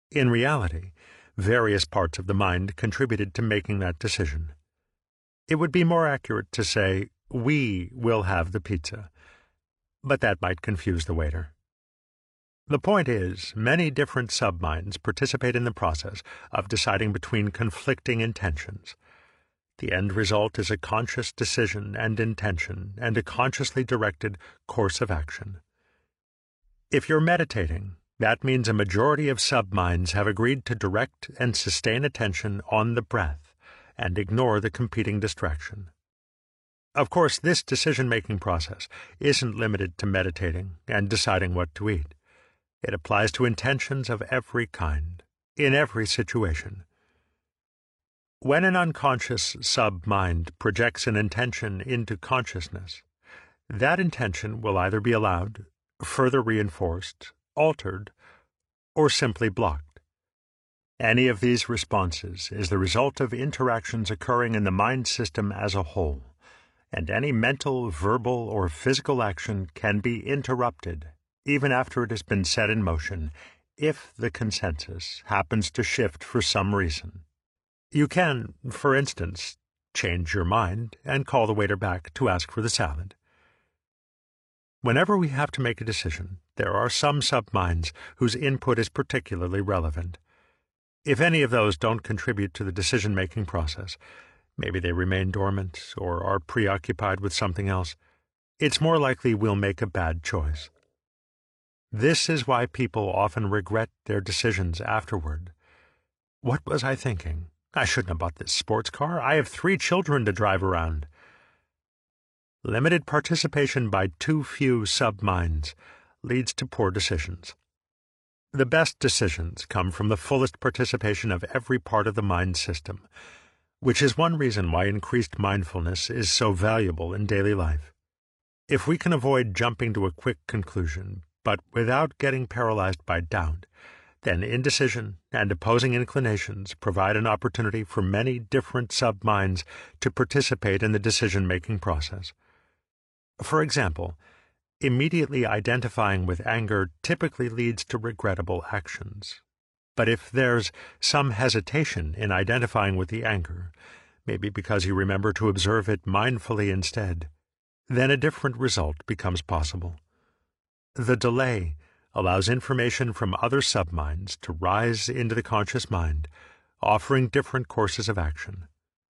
In reality, various parts of the mind contributed to making that decision. It would be more accurate to say, "We will have the pizza," but that might confuse the waiter. The point is, many different subminds participate in the process of deciding between conflicting intentions. The end result is a conscious decision and intention and a consciously directed course of action. If you're meditating, that means a majority of subminds have agreed to direct and sustain attention on the breath and ignore the competing distraction. Of course, this decision-making process isn't limited to meditating and deciding what to eat. It applies to intentions of every kind, in every situation. When an unconscious sub-mind projects an intention into consciousness, that intention will either be allowed, further reinforced, altered, or simply blocked. Any of these responses is the result of interactions occurring in the mind system as a whole, and any mental, verbal, or physical action can be interrupted even after it has been set in motion, if the consensus happens to shift for some reason. You can, for instance, change your mind and call the waiter back to ask for the salad. Whenever we have to make a decision, there are some subminds whose input is particularly relevant. If any of those don't contribute to the decision-making process, maybe they remain dormant or are preoccupied with something else, it's more likely we'll make a bad choice. This is why people often regret their decisions afterward. What was I thinking? I shouldn't have bought this sports car. I have 3 children to drive around. Limited participation by too few subminds leads to poor decisions. The best decisions come from the fullest participation of every part of the mind system, which is one reason why increased mindfulness is so valuable in daily life. If we can avoid jumping to a quick conclusion, but without getting paralyzed by doubt, then indecision and opposing inclinations provide an opportunity for many different subminds to participate in the decision-making process. For example, immediately identifying with anger typically leads to regrettable actions. But if there's some hesitation in identifying with the anger, maybe because you remember to observe it mindfully instead, then a different result becomes possible. The delay allows information from other subminds to rise into the conscious mind, offering different courses of action.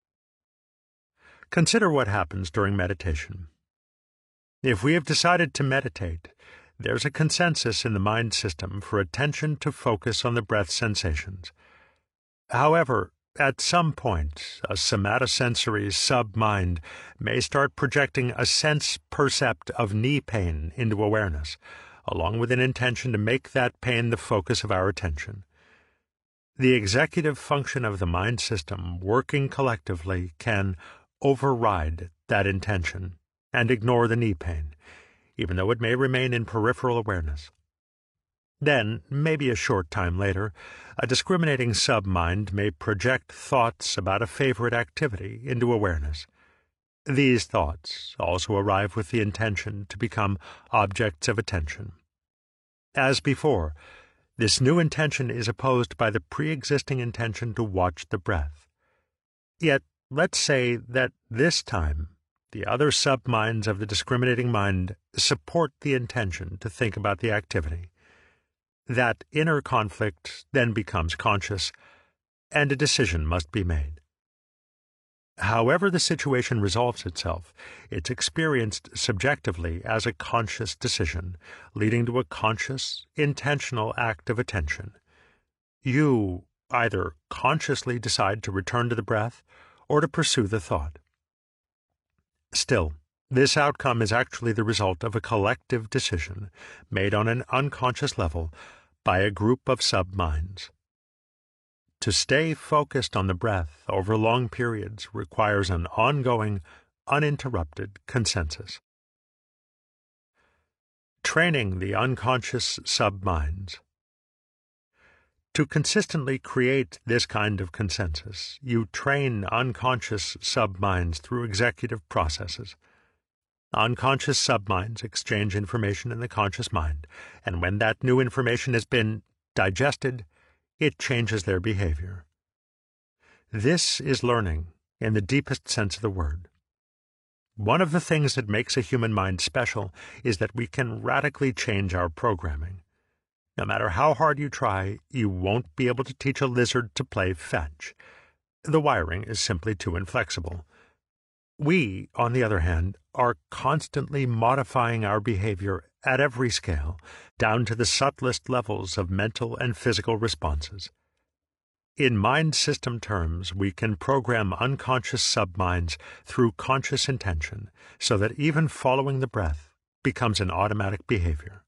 Consider what happens during meditation. If we have decided to meditate, there's a consensus in the mind system for attention to focus on the breath sensations. However, at some point, a somatosensory sub-mind may start projecting a sense percept of knee pain into awareness, along with an intention to make that pain the focus of our attention. The executive function of the mind system working collectively can override that intention and ignore the knee pain, even though it may remain in peripheral awareness. Then, maybe a short time later, a discriminating submind may project thoughts about a favorite activity into awareness. These thoughts also arrive with the intention to become objects of attention. As before, this new intention is opposed by the pre-existing intention to watch the breath. Yet, let's say that this time, the other subminds of the discriminating mind support the intention to think about the activity. That inner conflict then becomes conscious, and a decision must be made. However the situation resolves itself, it's experienced subjectively as a conscious decision, leading to a conscious, intentional act of attention. You either consciously decide to return to the breath or to pursue the thought. Still, this outcome is actually the result of a collective decision made on an unconscious level by a group of subminds. To stay focused on the breath over long periods requires an ongoing, uninterrupted consensus. Training the unconscious subminds. To consistently create this kind of consensus, you train unconscious subminds through executive processes. Unconscious subminds exchange information in the conscious mind, and when that new information has been digested, it changes their behavior. This is learning in the deepest sense of the word. One of the things that makes a human mind special is that we can radically change our programming. No matter how hard you try, you won't be able to teach a lizard to play fetch. The wiring is simply too inflexible. We, on the other hand, are constantly modifying our behavior at every scale, down to the subtlest levels of mental and physical responses. In mind system terms, we can program unconscious subminds through conscious intention, so that even following the breath becomes an automatic behavior.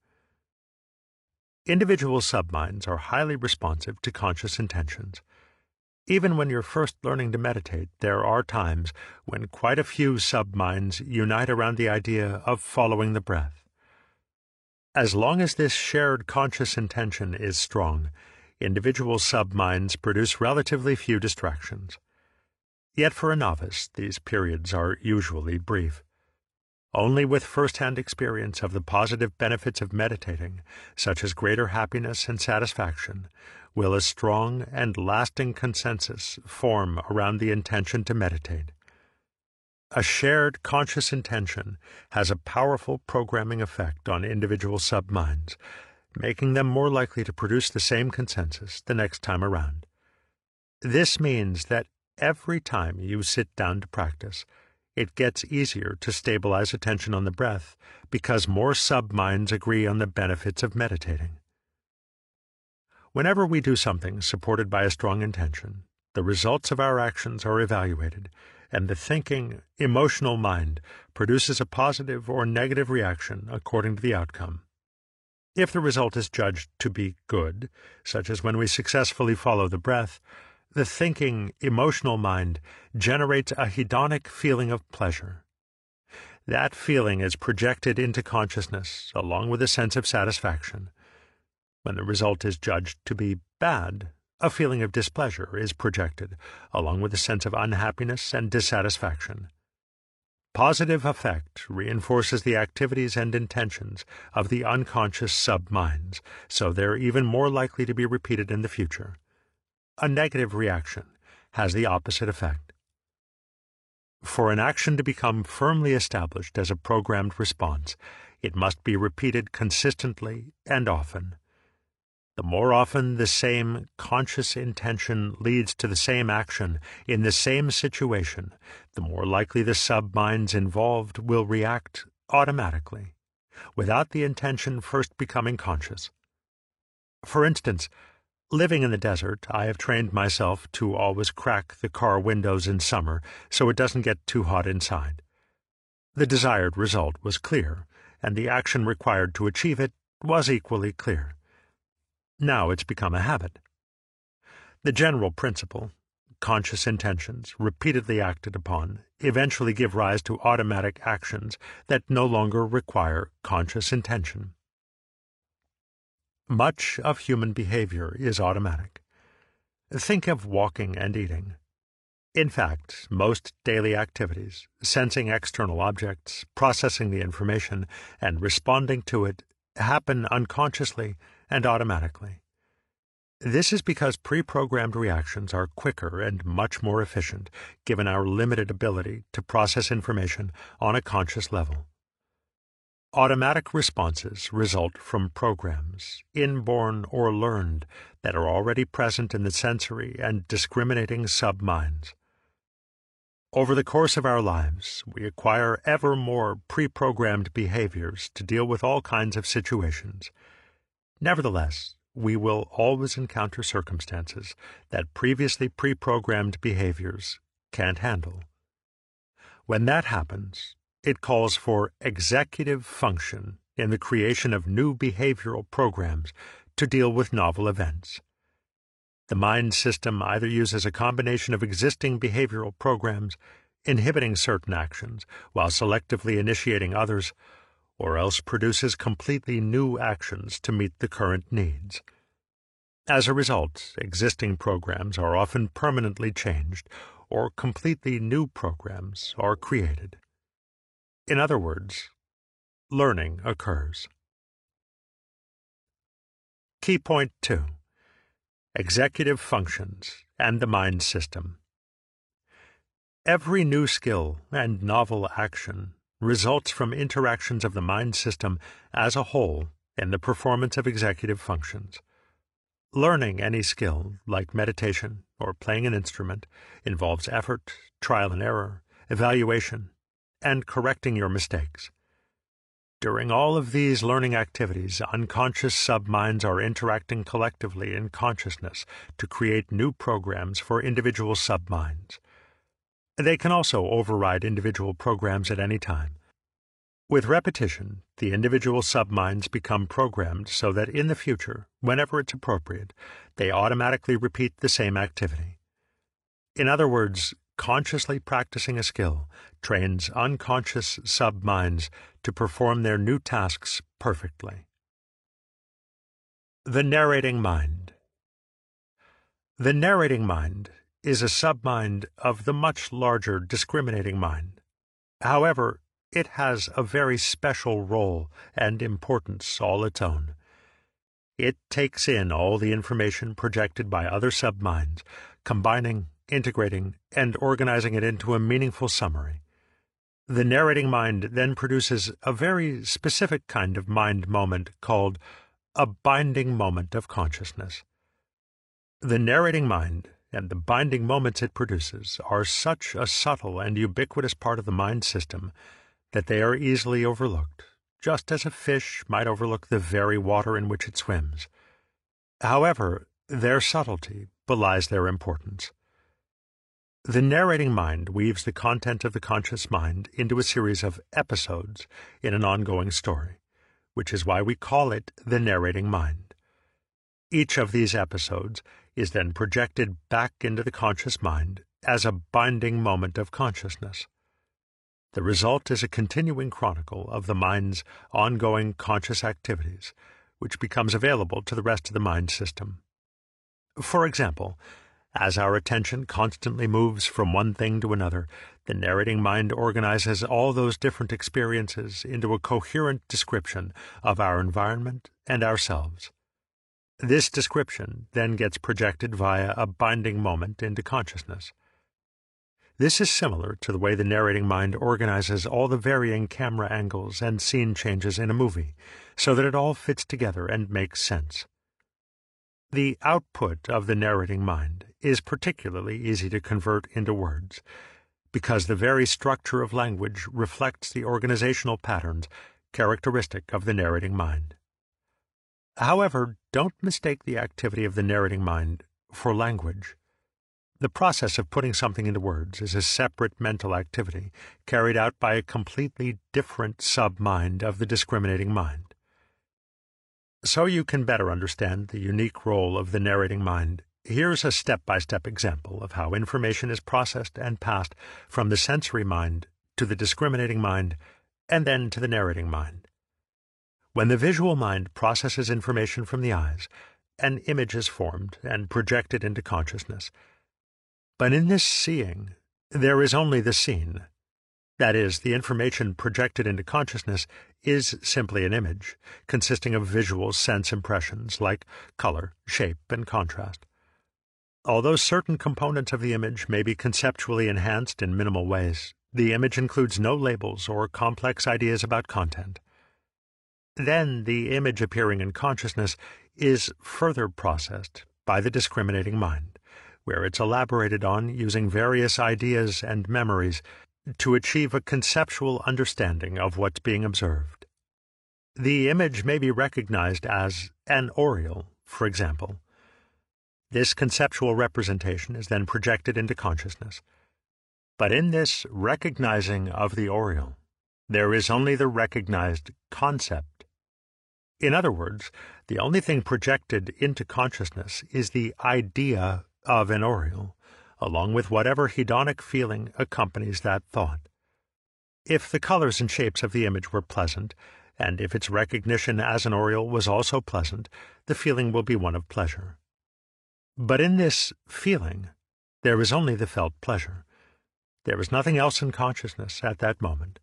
Individual subminds are highly responsive to conscious intentions. Even when you're first learning to meditate, there are times when quite a few subminds unite around the idea of following the breath. As long as this shared conscious intention is strong, individual subminds produce relatively few distractions. Yet for a novice, these periods are usually brief. Only with first-hand experience of the positive benefits of meditating, such as greater happiness and satisfaction, will a strong and lasting consensus form around the intention to meditate. A shared conscious intention has a powerful programming effect on individual subminds, making them more likely to produce the same consensus the next time around. This means that every time you sit down to practice, it gets easier to stabilize attention on the breath because more subminds agree on the benefits of meditating. Whenever we do something supported by a strong intention, the results of our actions are evaluated, and the thinking, emotional mind produces a positive or negative reaction according to the outcome. If the result is judged to be good, such as when we successfully follow the breath, the thinking, emotional mind generates a hedonic feeling of pleasure. That feeling is projected into consciousness along with a sense of satisfaction. When the result is judged to be bad, a feeling of displeasure is projected along with a sense of unhappiness and dissatisfaction. Positive affect reinforces the activities and intentions of the unconscious subminds, so they're even more likely to be repeated in the future. A negative reaction has the opposite effect. For an action to become firmly established as a programmed response, it must be repeated consistently and often. The more often the same conscious intention leads to the same action in the same situation, the more likely the subminds involved will react automatically, without the intention first becoming conscious. For instance, living in the desert, I have trained myself to always crack the car windows in summer so it doesn't get too hot inside. The desired result was clear, and the action required to achieve it was equally clear. Now it's become a habit. The general principle, conscious intentions, repeatedly acted upon, eventually give rise to automatic actions that no longer require conscious intention. Much of human behavior is automatic. Think of walking and eating. In fact, most daily activities, sensing external objects, processing the information, and responding to it, happen unconsciously and automatically. This is because pre-programmed reactions are quicker and much more efficient, given our limited ability to process information on a conscious level. Automatic responses result from programs, inborn or learned, that are already present in the sensory and discriminating subminds. Over the course of our lives, we acquire ever more pre-programmed behaviors to deal with all kinds of situations. Nevertheless, we will always encounter circumstances that previously pre-programmed behaviors can't handle. When that happens, it calls for executive function in the creation of new behavioral programs to deal with novel events. The mind system either uses a combination of existing behavioral programs, inhibiting certain actions while selectively initiating others, or else produces completely new actions to meet the current needs. As a result, existing programs are often permanently changed, or completely new programs are created. In other words, learning occurs. Key point 2. executive functions, and the mind system. Every new skill and novel action results from interactions of the mind system as a whole in the performance of executive functions. Learning any skill, like meditation or playing an instrument, involves effort, trial and error, evaluation, and correcting your mistakes. During all of these learning activities, unconscious subminds are interacting collectively in consciousness to create new programs for individual subminds. They can also override individual programs at any time. With repetition, the individual subminds become programmed so that in the future, whenever it's appropriate, they automatically repeat the same activity. In other words, consciously practicing a skill trains unconscious subminds to perform their new tasks perfectly. The narrating mind. The narrating mind is a submind of the much larger discriminating mind. However, it has a very special role and importance all its own. It takes in all the information projected by other subminds, combining, integrating, and organizing it into a meaningful summary. The narrating mind then produces a very specific kind of mind moment called a binding moment of consciousness. The narrating mind and the binding moments it produces are such a subtle and ubiquitous part of the mind system that they are easily overlooked, just as a fish might overlook the very water in which it swims. However, their subtlety belies their importance. The narrating mind weaves the content of the conscious mind into a series of episodes in an ongoing story, which is why we call it the narrating mind. Each of these episodes is then projected back into the conscious mind as a binding moment of consciousness. The result is a continuing chronicle of the mind's ongoing conscious activities, which becomes available to the rest of the mind system. For example, as our attention constantly moves from one thing to another, the narrating mind organizes all those different experiences into a coherent description of our environment and ourselves. This description then gets projected via a binding moment into consciousness. This is similar to the way the narrating mind organizes all the varying camera angles and scene changes in a movie, so that it all fits together and makes sense. The output of the narrating mind is particularly easy to convert into words, because the very structure of language reflects the organizational patterns characteristic of the narrating mind. However, don't mistake the activity of the narrating mind for language. The process of putting something into words is a separate mental activity carried out by a completely different submind of the discriminating mind. So you can better understand the unique role of the narrating mind, here's a step-by-step example of how information is processed and passed from the sensory mind to the discriminating mind and then to the narrating mind. When the visual mind processes information from the eyes, an image is formed and projected into consciousness. But in this seeing, there is only the seen. That is, the information projected into consciousness is simply an image, consisting of visual sense impressions like color, shape, and contrast. Although certain components of the image may be conceptually enhanced in minimal ways, the image includes no labels or complex ideas about content. Then the image appearing in consciousness is further processed by the discriminating mind, where it's elaborated on using various ideas and memories to achieve a conceptual understanding of what's being observed. The image may be recognized as an aureole, for example. This conceptual representation is then projected into consciousness. But in this recognizing of the aureole, there is only the recognized concept. In other words, the only thing projected into consciousness is the idea of an aureole, along with whatever hedonic feeling accompanies that thought. If the colors and shapes of the image were pleasant, and if its recognition as an aureole was also pleasant, the feeling will be one of pleasure. But in this feeling, there is only the felt pleasure. There is nothing else in consciousness at that moment.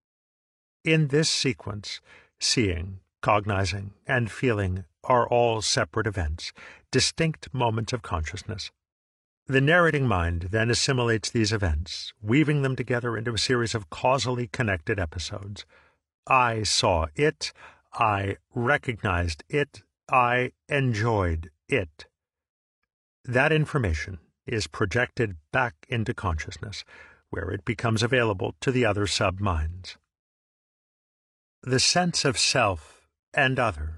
In this sequence, seeing, cognizing, and feeling are all separate events, distinct moments of consciousness. The narrating mind then assimilates these events, weaving them together into a series of causally connected episodes. I saw it, I recognized it, I enjoyed it. That information is projected back into consciousness, where it becomes available to the other sub-minds. The sense of self and other.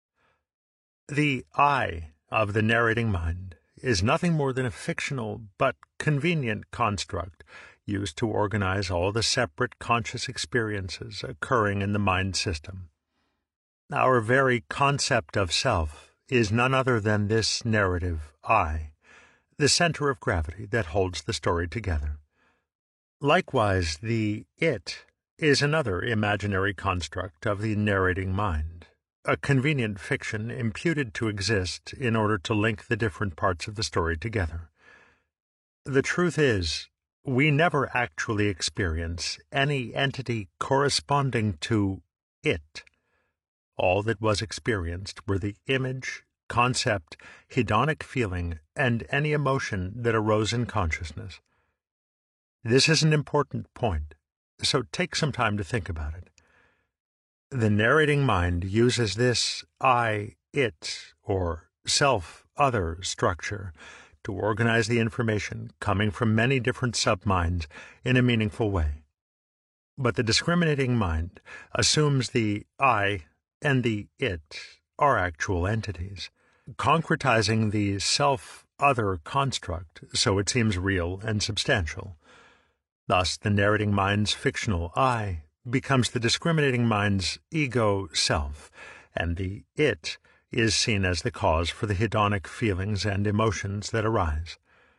The I of the narrating mind is nothing more than a fictional but convenient construct used to organize all the separate conscious experiences occurring in the mind system. Our very concept of self is none other than this narrative I, the center of gravity that holds the story together. Likewise, the it is another imaginary construct of the narrating mind, a convenient fiction imputed to exist in order to link the different parts of the story together. The truth is, we never actually experience any entity corresponding to it. All that was experienced were the image, concept, hedonic feeling, and any emotion that arose in consciousness. This is an important point, so take some time to think about it. The narrating mind uses this I, it, or self-other structure to organize the information coming from many different sub-minds in a meaningful way. But the discriminating mind assumes the I and the it are actual entities, concretizing the self-other construct so it seems real and substantial. Thus, the narrating mind's fictional I becomes the discriminating mind's ego self, and the it is seen as the cause for the hedonic feelings and emotions that arise.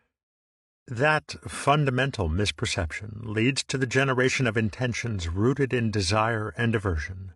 That fundamental misperception leads to the generation of intentions rooted in desire and aversion.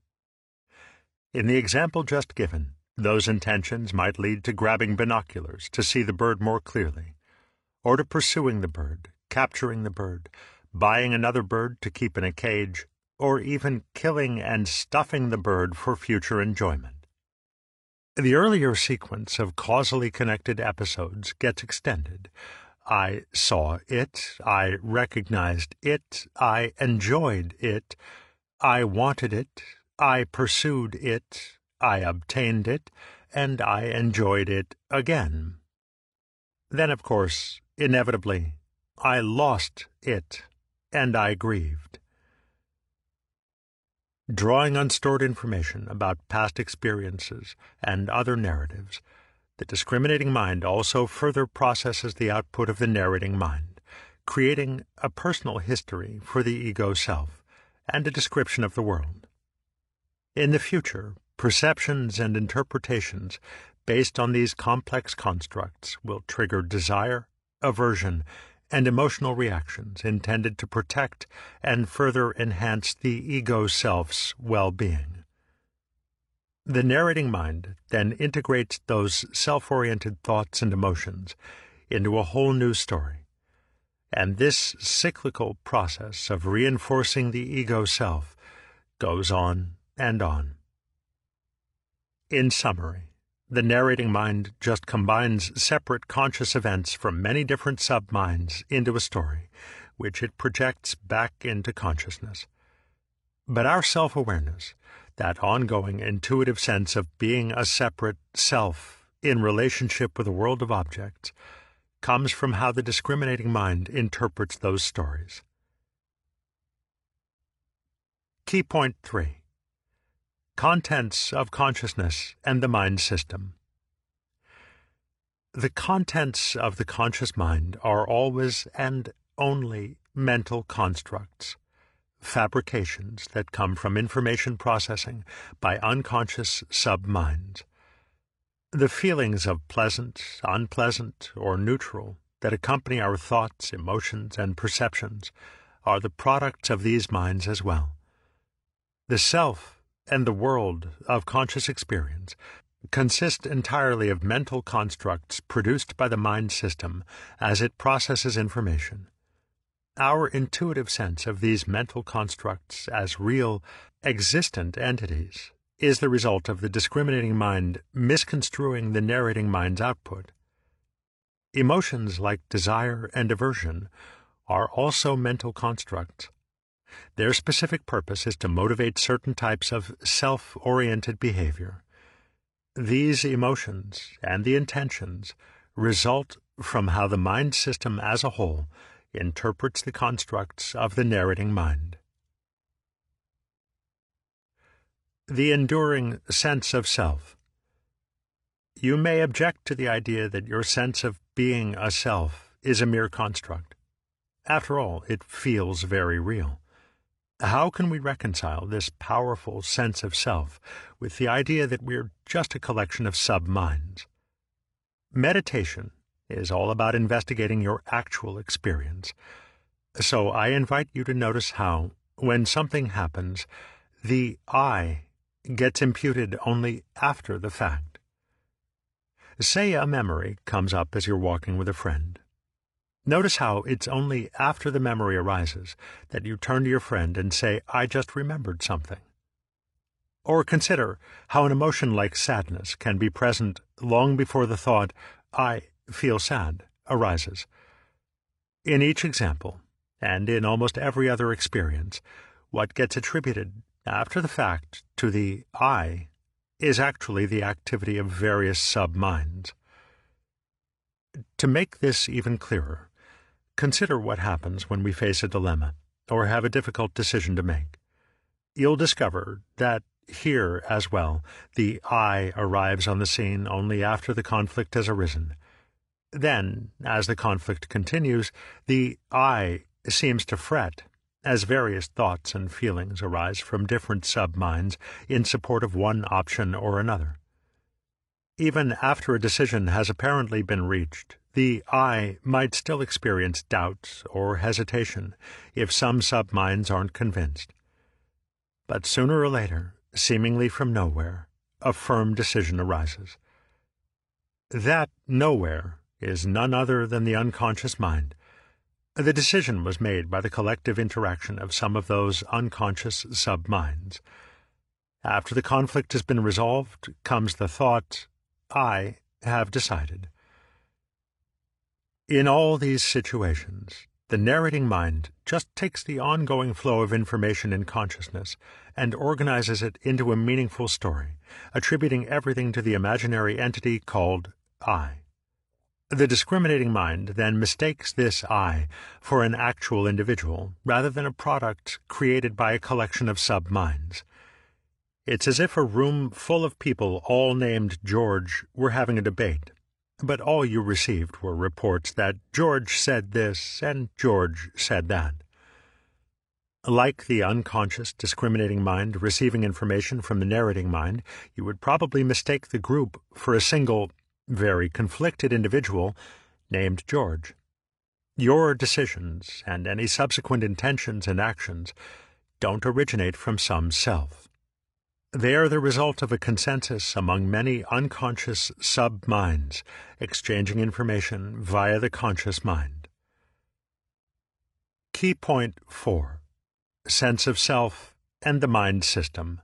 In the example just given, those intentions might lead to grabbing binoculars to see the bird more clearly, or to pursuing the bird, capturing the bird, buying another bird to keep in a cage, or even killing and stuffing the bird for future enjoyment. The earlier sequence of causally connected episodes gets extended. I saw it, I recognized it, I enjoyed it, I wanted it, I pursued it, I obtained it, and I enjoyed it again. Then, of course, inevitably, I lost it, and I grieved. Drawing on stored information about past experiences and other narratives, the discriminating mind also further processes the output of the narrating mind, creating a personal history for the ego self and a description of the world. In the future, perceptions and interpretations based on these complex constructs will trigger desire, aversion, and emotional reactions intended to protect and further enhance the ego self's well-being. The narrating mind then integrates those self-oriented thoughts and emotions into a whole new story, and this cyclical process of reinforcing the ego self goes on and on. In summary, the narrating mind just combines separate conscious events from many different sub-minds into a story, which it projects back into consciousness. But our self-awareness, that ongoing intuitive sense of being a separate self in relationship with a world of objects, comes from how the discriminating mind interprets those stories. Key point 3. Contents of consciousness and the mind system. The contents of the conscious mind are always and only mental constructs, fabrications that come from information processing by unconscious sub-minds. The feelings of pleasant, unpleasant, or neutral that accompany our thoughts, emotions, and perceptions are the products of these minds as well. The self and the world of conscious experience consist entirely of mental constructs produced by the mind system as it processes information. Our intuitive sense of these mental constructs as real, existent entities is the result of the discriminating mind misconstruing the narrating mind's output. Emotions like desire and aversion are also mental constructs. Their specific purpose is to motivate certain types of self-oriented behavior. These emotions and the intentions result from how the mind system as a whole interprets the constructs of the narrating mind. The enduring sense of self. You may object to the idea that your sense of being a self is a mere construct. After all, it feels very real. How can we reconcile this powerful sense of self with the idea that we're just a collection of sub-minds? Meditation is all about investigating your actual experience. So I invite you to notice how, when something happens, the I gets imputed only after the fact. Say a memory comes up as you're walking with a friend. Notice how it's only after the memory arises that you turn to your friend and say, "I just remembered something." Or consider how an emotion like sadness can be present long before the thought, "I feel sad," arises. In each example, and in almost every other experience, what gets attributed after the fact to the I is actually the activity of various sub-minds. To make this even clearer, consider what happens when we face a dilemma or have a difficult decision to make. You'll discover that here as well, the I arrives on the scene only after the conflict has arisen. Then, as the conflict continues, the I seems to fret as various thoughts and feelings arise from different sub-minds in support of one option or another. Even after a decision has apparently been reached, the I might still experience doubts or hesitation if some sub-minds aren't convinced. But sooner or later, seemingly from nowhere, a firm decision arises. That nowhere is none other than the unconscious mind. The decision was made by the collective interaction of some of those unconscious sub-minds. After the conflict has been resolved, comes the thought, "I have decided." In all these situations, the narrating mind just takes the ongoing flow of information in consciousness and organizes it into a meaningful story, attributing everything to the imaginary entity called I. The discriminating mind then mistakes this I for an actual individual rather than a product created by a collection of sub-minds. It's as if a room full of people all named George were having a debate, but all you received were reports that George said this and George said that. Like the unconscious discriminating mind receiving information from the narrating mind, you would probably mistake the group for a single, very conflicted individual named George. Your decisions and any subsequent intentions and actions don't originate from some self. They are the result of a consensus among many unconscious sub-minds exchanging information via the conscious mind. Key point 4. Sense of self and the mind system.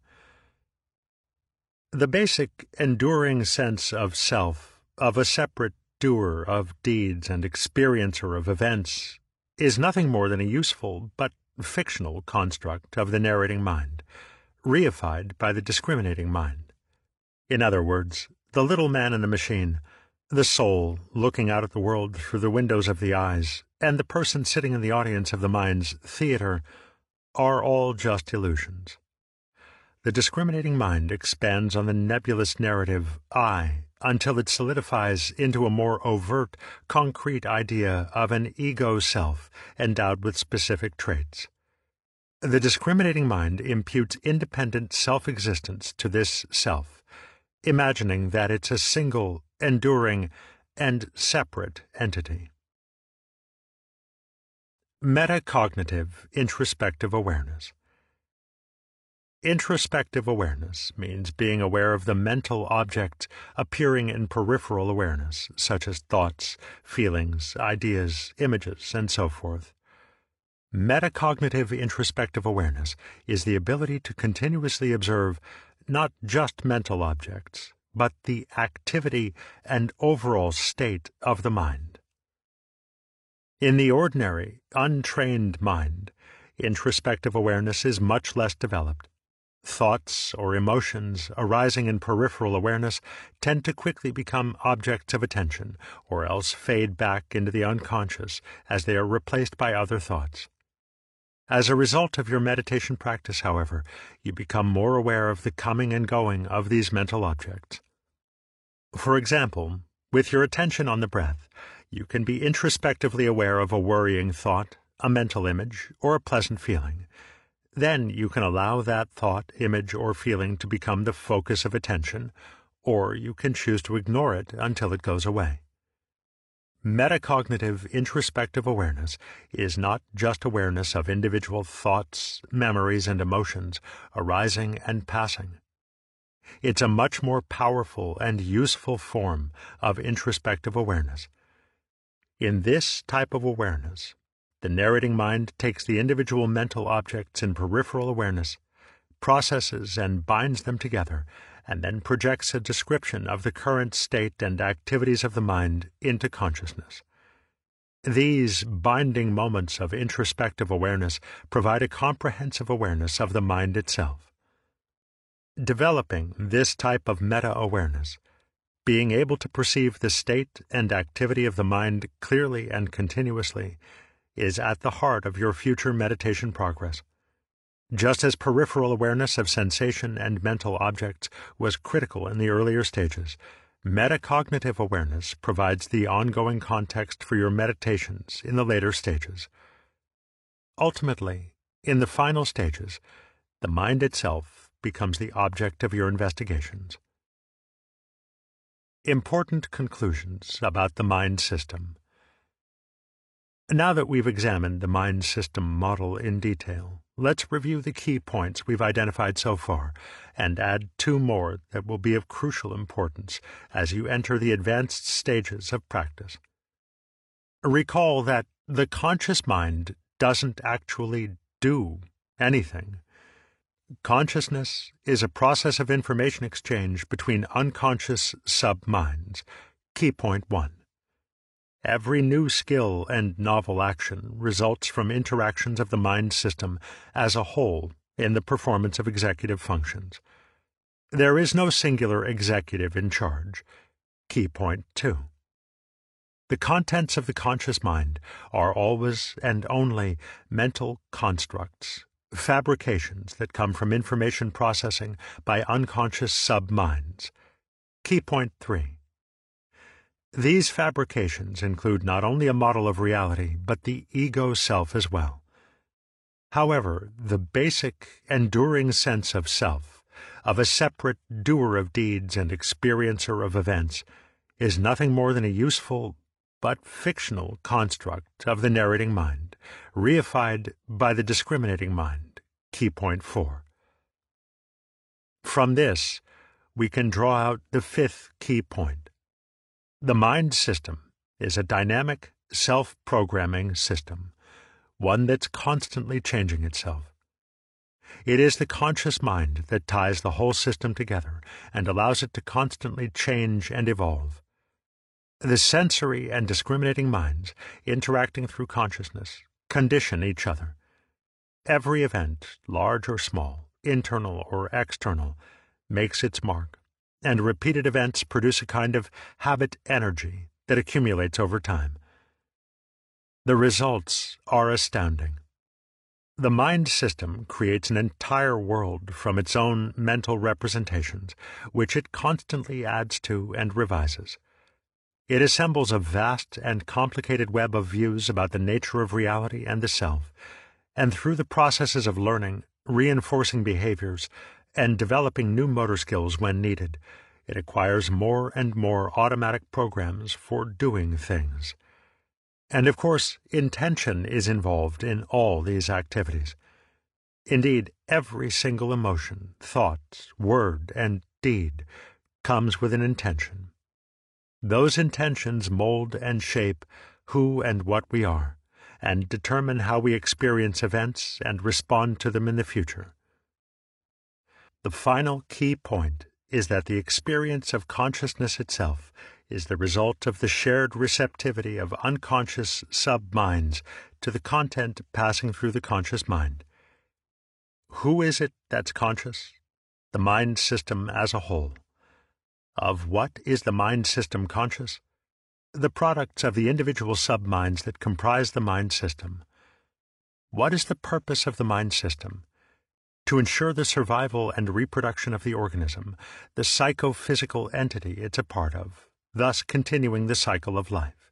The basic, enduring sense of self, of a separate doer of deeds and experiencer of events, is nothing more than a useful but fictional construct of the narrating mind, reified by the discriminating mind. In other words, the little man in the machine, the soul looking out at the world through the windows of the eyes, and the person sitting in the audience of the mind's theater are all just illusions. The discriminating mind expands on the nebulous narrative I until it solidifies into a more overt, concrete idea of an ego self endowed with specific traits. The discriminating mind imputes independent self-existence to this self, imagining that it's a single, enduring, and separate entity. Metacognitive introspective awareness. Introspective awareness means being aware of the mental objects appearing in peripheral awareness, such as thoughts, feelings, ideas, images, and so forth. Metacognitive introspective awareness is the ability to continuously observe not just mental objects, but the activity and overall state of the mind. In the ordinary, untrained mind, introspective awareness is much less developed. Thoughts or emotions arising in peripheral awareness tend to quickly become objects of attention, or else fade back into the unconscious as they are replaced by other thoughts. As a result of your meditation practice, however, you become more aware of the coming and going of these mental objects. For example, with your attention on the breath, you can be introspectively aware of a worrying thought, a mental image, or a pleasant feeling. Then you can allow that thought, image, or feeling to become the focus of attention, or you can choose to ignore it until it goes away. Metacognitive introspective awareness is not just awareness of individual thoughts, memories, and emotions arising and passing. It's a much more powerful and useful form of introspective awareness. In this type of awareness, the narrating mind takes the individual mental objects in peripheral awareness, processes and binds them together, and then projects a description of the current state and activities of the mind into consciousness. These binding moments of introspective awareness provide a comprehensive awareness of the mind itself. Developing this type of meta-awareness, being able to perceive the state and activity of the mind clearly and continuously, is at the heart of your future meditation progress. Just as peripheral awareness of sensation and mental objects was critical in the earlier stages, metacognitive awareness provides the ongoing context for your meditations in the later stages. Ultimately, in the final stages, the mind itself becomes the object of your investigations. Important conclusions about the mind system. Now that we've examined the mind system model in detail, let's review the key points we've identified so far and add two more that will be of crucial importance as you enter the advanced stages of practice. Recall that the conscious mind doesn't actually do anything. Consciousness is a process of information exchange between unconscious sub-minds. Key point 1. Every new skill and novel action results from interactions of the mind system as a whole in the performance of executive functions. There is no singular executive in charge. Key point 2. The contents of the conscious mind are always and only mental constructs, fabrications that come from information processing by unconscious sub-minds. Key point 3. These fabrications include not only a model of reality, but the ego self as well. However, the basic, enduring sense of self, of a separate doer of deeds and experiencer of events, is nothing more than a useful but fictional construct of the narrating mind, reified by the discriminating mind. Key point 4. From this, we can draw out the fifth key point. The mind system is a dynamic, self-programming system, one that's constantly changing itself. It is the conscious mind that ties the whole system together and allows it to constantly change and evolve. The sensory and discriminating minds, interacting through consciousness, condition each other. Every event, large or small, internal or external, makes its mark, and repeated events produce a kind of habit energy that accumulates over time. The results are astounding. The mind system creates an entire world from its own mental representations, which it constantly adds to and revises. It assembles a vast and complicated web of views about the nature of reality and the self, and through the processes of learning, reinforcing behaviors, and developing new motor skills when needed, it acquires more and more automatic programs for doing things. And of course, intention is involved in all these activities. Indeed, every single emotion, thought, word, and deed comes with an intention. Those intentions mold and shape who and what we are, and determine how we experience events and respond to them in the future. The final key point is that the experience of consciousness itself is the result of the shared receptivity of unconscious sub-minds to the content passing through the conscious mind. Who is it that's conscious? The mind system as a whole. Of what is the mind system conscious? The products of the individual sub-minds that comprise the mind system. What is the purpose of the mind system? To ensure the survival and reproduction of the organism, the psychophysical entity it's a part of, thus continuing the cycle of life.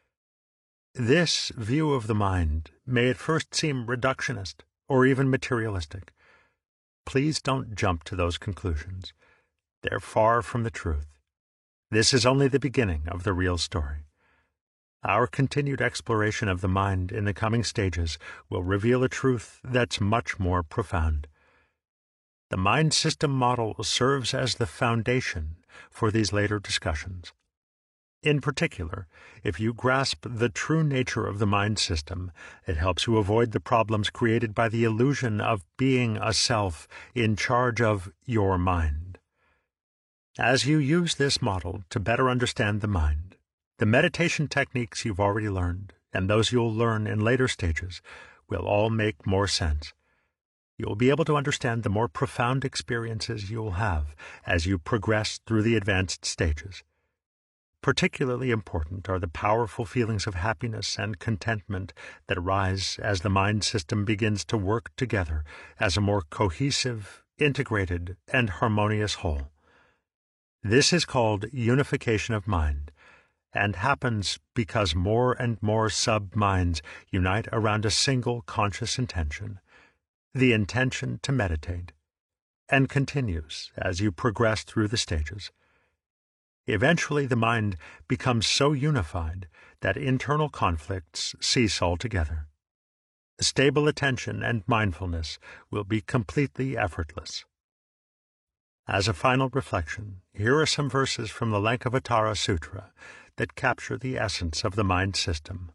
This view of the mind may at first seem reductionist or even materialistic. Please don't jump to those conclusions. They're far from the truth. This is only the beginning of the real story. Our continued exploration of the mind in the coming stages will reveal a truth that's much more profound. The mind system model serves as the foundation for these later discussions. In particular, if you grasp the true nature of the mind system, it helps you avoid the problems created by the illusion of being a self in charge of your mind. As you use this model to better understand the mind, the meditation techniques you've already learned, and those you'll learn in later stages, will all make more sense. You'll be able to understand the more profound experiences you'll have as you progress through the advanced stages. Particularly important are the powerful feelings of happiness and contentment that arise as the mind system begins to work together as a more cohesive, integrated, and harmonious whole. This is called unification of mind, and happens because more and more sub-minds unite around a single conscious intention, the intention to meditate, and continues as you progress through the stages. Eventually the mind becomes so unified that internal conflicts cease altogether. Stable attention and mindfulness will be completely effortless. As a final reflection, here are some verses from the Lankavatara Sutra that capture the essence of the mind system.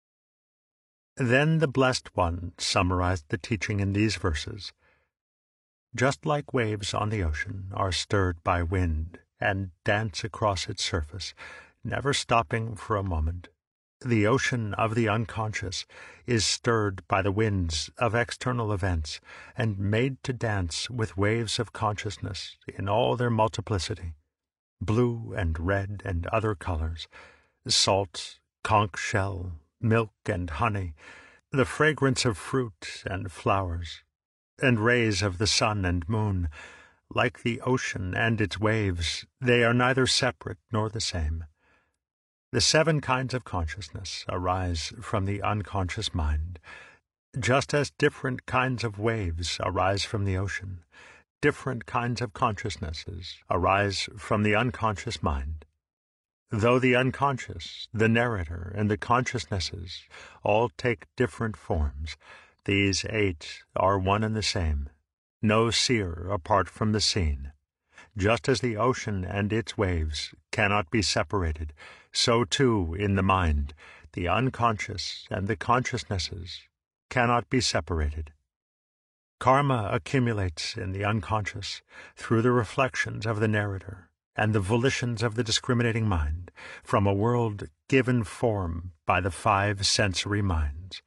Then the Blessed One summarized the teaching in these verses. Just like waves on the ocean are stirred by wind and dance across its surface, never stopping for a moment, the ocean of the unconscious is stirred by the winds of external events and made to dance with waves of consciousness in all their multiplicity, blue and red and other colors, salt, conch shell, milk and honey, the fragrance of fruit and flowers, and rays of the sun and moon. Like the ocean and its waves, they are neither separate nor the same. The 7 kinds of consciousness arise from the unconscious mind, just as different kinds of waves arise from the ocean. Different kinds of consciousnesses arise from the unconscious mind. Though the unconscious, the narrator, and the consciousnesses all take different forms, these 8 are one and the same. No seer apart from the seen. Just as the ocean and its waves cannot be separated, so too in the mind, the unconscious and the consciousnesses cannot be separated. Karma accumulates in the unconscious through the reflections of the narrator and the volitions of the discriminating mind from a world given form by the 5 sensory minds.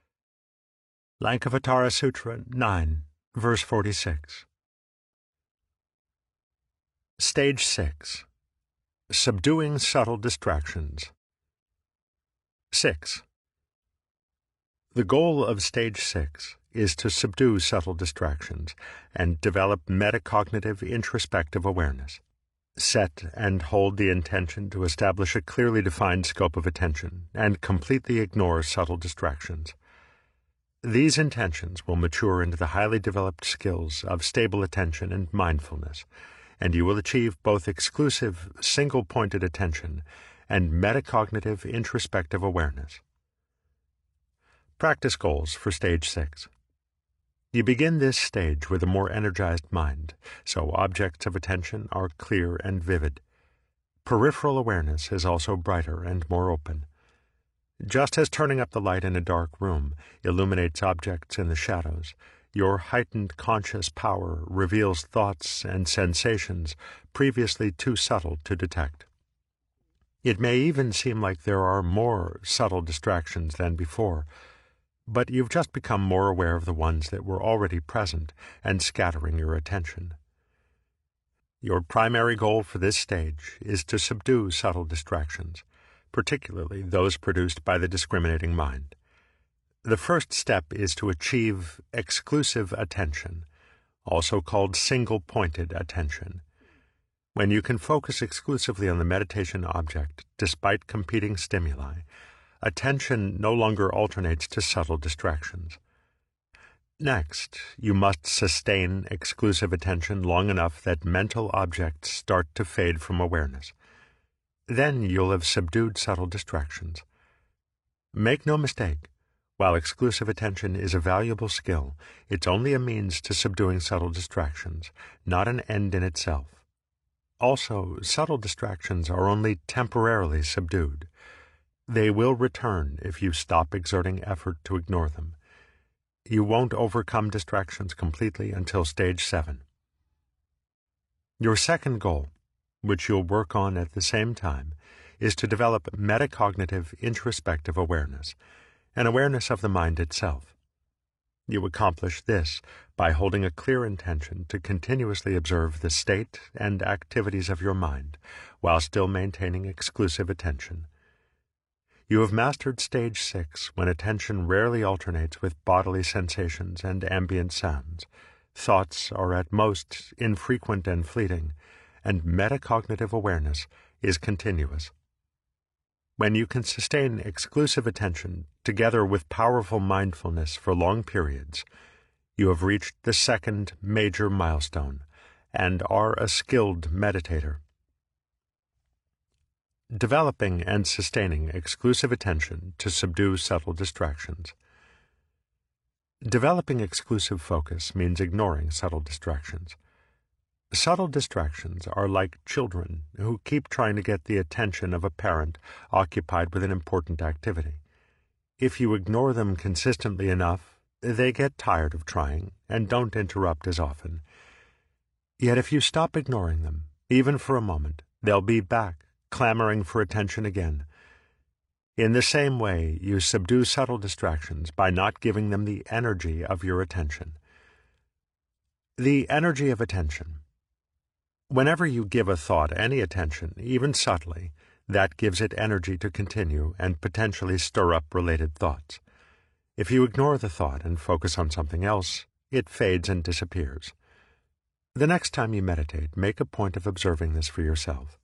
Lankavatara Sutra 9, verse 46. Stage 6. Subduing subtle distractions. 6. The goal of Stage 6 is to subdue subtle distractions and develop metacognitive introspective awareness. Set and hold the intention to establish a clearly defined scope of attention and completely ignore subtle distractions. These intentions will mature into the highly developed skills of stable attention and mindfulness, and you will achieve both exclusive, single-pointed attention and metacognitive introspective awareness. Practice goals for Stage 6. You begin this stage with a more energized mind, so objects of attention are clear and vivid. Peripheral awareness is also brighter and more open. Just as turning up the light in a dark room illuminates objects in the shadows, Your heightened conscious power reveals thoughts and sensations previously too subtle to detect. It may even seem like there are more subtle distractions than before, but you've just become more aware of the ones that were already present and scattering your attention. Your primary goal for this stage is to subdue subtle distractions, particularly those produced by the discriminating mind. The first step is to achieve exclusive attention, also called single-pointed attention. When you can focus exclusively on the meditation object despite competing stimuli, attention no longer alternates to subtle distractions. Next, you must sustain exclusive attention long enough that mental objects start to fade from awareness. Then you'll have subdued subtle distractions. Make no mistake, while exclusive attention is a valuable skill, it's only a means to subduing subtle distractions, not an end in itself. Also, subtle distractions are only temporarily subdued. They will return if you stop exerting effort to ignore them. You won't overcome distractions completely until stage 7. Your second goal, which you'll work on at the same time, is to develop metacognitive introspective awareness, an awareness of the mind itself. You accomplish this by holding a clear intention to continuously observe the state and activities of your mind while still maintaining exclusive attention. You have mastered stage 6 when attention rarely alternates with bodily sensations and ambient sounds. Thoughts are at most infrequent and fleeting, and metacognitive awareness is continuous. When you can sustain exclusive attention together with powerful mindfulness for long periods, you have reached the second major milestone and are a skilled meditator. Developing and sustaining exclusive attention to subdue subtle distractions. Developing exclusive focus means ignoring subtle distractions. Subtle distractions are like children who keep trying to get the attention of a parent occupied with an important activity. If you ignore them consistently enough, they get tired of trying and don't interrupt as often. Yet if you stop ignoring them, even for a moment, they'll be back, clamoring for attention again. In the same way, you subdue subtle distractions by not giving them the energy of your attention. The energy of attention. Whenever you give a thought any attention, even subtly, that gives it energy to continue and potentially stir up related thoughts. If you ignore the thought and focus on something else, it fades and disappears. The next time you meditate, make a point of observing this for yourself.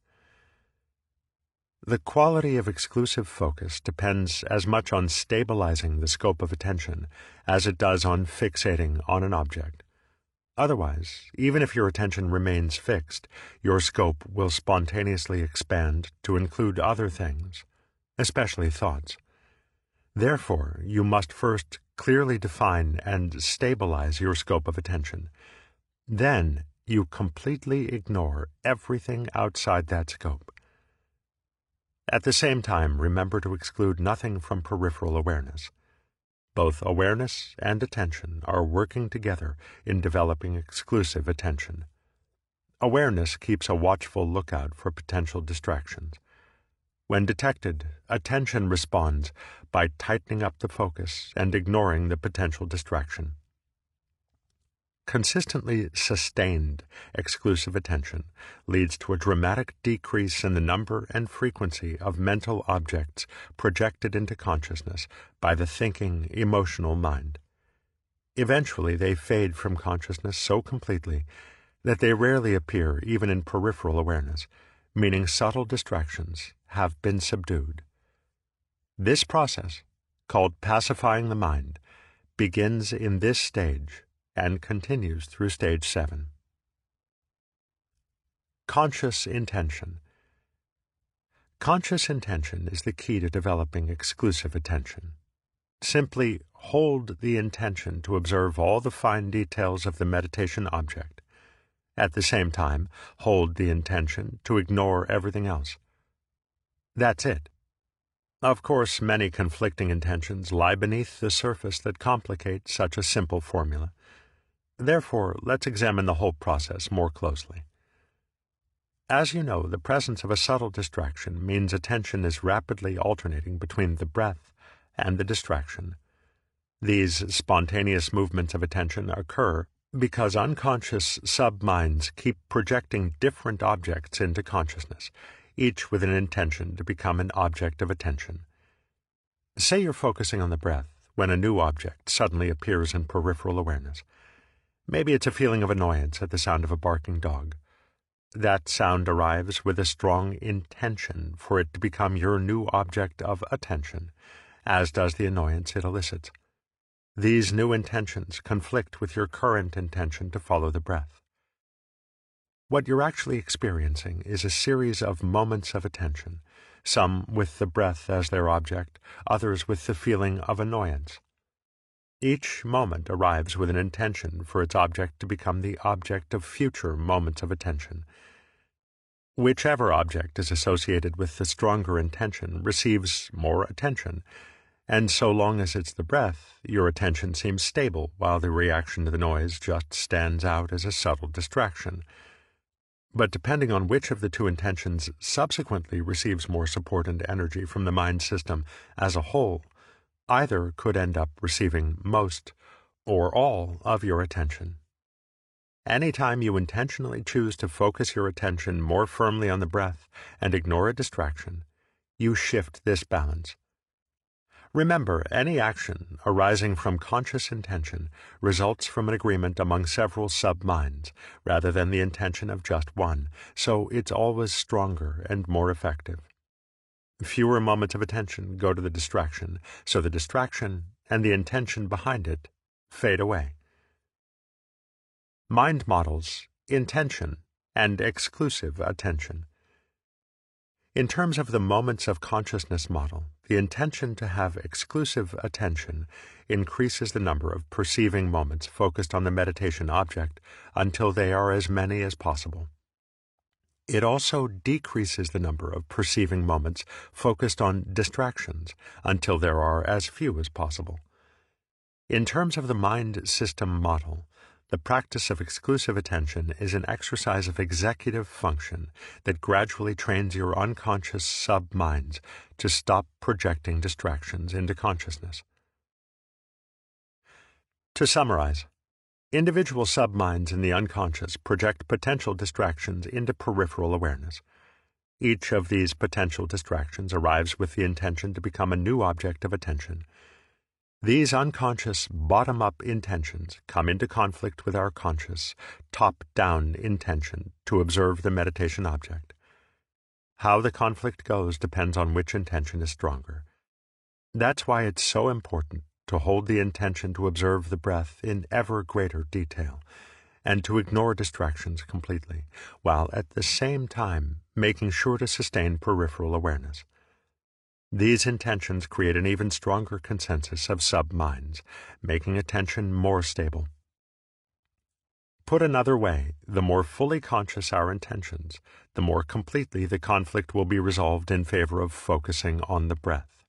The quality of exclusive focus depends as much on stabilizing the scope of attention as it does on fixating on an object. Otherwise, even if your attention remains fixed, your scope will spontaneously expand to include other things, especially thoughts. Therefore, you must first clearly define and stabilize your scope of attention. Then, you completely ignore everything outside that scope. At the same time, remember to exclude nothing from peripheral awareness. Both awareness and attention are working together in developing exclusive attention. Awareness keeps a watchful lookout for potential distractions. When detected, attention responds by tightening up the focus and ignoring the potential distraction. Consistently sustained exclusive attention leads to a dramatic decrease in the number and frequency of mental objects projected into consciousness by the thinking, emotional mind. Eventually, they fade from consciousness so completely that they rarely appear even in peripheral awareness, meaning subtle distractions have been subdued. This process, called pacifying the mind, begins in this stage and continues through stage 7. Conscious intention. Conscious intention is the key to developing exclusive attention. Simply hold the intention to observe all the fine details of the meditation object. At the same time, hold the intention to ignore everything else. That's it. Of course, many conflicting intentions lie beneath the surface that complicate such a simple formula. Therefore, let's examine the whole process more closely. As you know, the presence of a subtle distraction means attention is rapidly alternating between the breath and the distraction. These spontaneous movements of attention occur because unconscious sub-minds keep projecting different objects into consciousness, each with an intention to become an object of attention. Say you're focusing on the breath when a new object suddenly appears in peripheral awareness. Maybe it's a feeling of annoyance at the sound of a barking dog. That sound arrives with a strong intention for it to become your new object of attention, as does the annoyance it elicits. These new intentions conflict with your current intention to follow the breath. What you're actually experiencing is a series of moments of attention, some with the breath as their object, others with the feeling of annoyance. Each moment arrives with an intention for its object to become the object of future moments of attention. Whichever object is associated with the stronger intention receives more attention, and so long as it's the breath, your attention seems stable, while the reaction to the noise just stands out as a subtle distraction. But depending on which of the two intentions subsequently receives more support and energy from the mind system as a whole, either could end up receiving most or all of your attention. Anytime you intentionally choose to focus your attention more firmly on the breath and ignore a distraction, you shift this balance. Remember, any action arising from conscious intention results from an agreement among several sub-minds, rather than the intention of just one, so it's always stronger and more effective. Fewer moments of attention go to the distraction, so the distraction and the intention behind it fade away. Mind models, intention, and exclusive attention. In terms of the moments of consciousness model, the intention to have exclusive attention increases the number of perceiving moments focused on the meditation object until they are as many as possible. It also decreases the number of perceiving moments focused on distractions until there are as few as possible. In terms of the mind system model, the practice of exclusive attention is an exercise of executive function that gradually trains your unconscious sub-minds to stop projecting distractions into consciousness. To summarize, individual sub-minds in the unconscious project potential distractions into peripheral awareness. Each of these potential distractions arrives with the intention to become a new object of attention. These unconscious bottom-up intentions come into conflict with our conscious top-down intention to observe the meditation object. How the conflict goes depends on which intention is stronger. That's why it's so important to hold the intention to observe the breath in ever greater detail, and to ignore distractions completely, while at the same time making sure to sustain peripheral awareness. These intentions create an even stronger consensus of sub-minds, making attention more stable. Put another way, the more fully conscious our intentions, the more completely the conflict will be resolved in favor of focusing on the breath.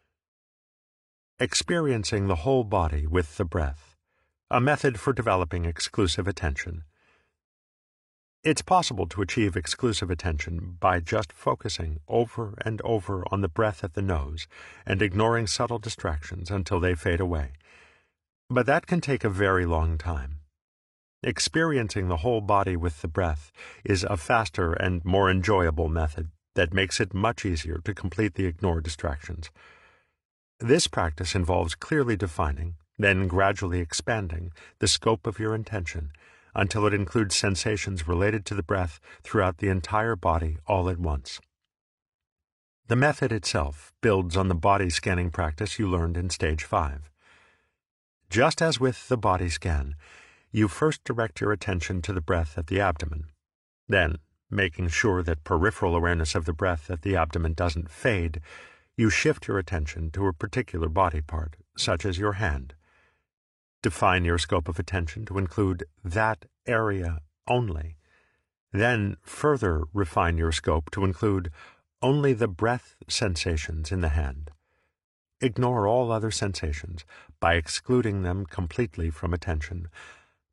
Experiencing the whole body with the breath, a method for developing exclusive attention. It's possible to achieve exclusive attention by just focusing over and over on the breath at the nose and ignoring subtle distractions until they fade away. But that can take a very long time. Experiencing the whole body with the breath is a faster and more enjoyable method that makes it much easier to completely ignore distractions. This practice involves clearly defining, then gradually expanding, the scope of your intention until it includes sensations related to the breath throughout the entire body all at once. The method itself builds on the body scanning practice you learned in Stage 5. Just as with the body scan, you first direct your attention to the breath at the abdomen. Then, making sure that peripheral awareness of the breath at the abdomen doesn't fade, you shift your attention to a particular body part, such as your hand. Define your scope of attention to include that area only. Then further refine your scope to include only the breath sensations in the hand. Ignore all other sensations by excluding them completely from attention,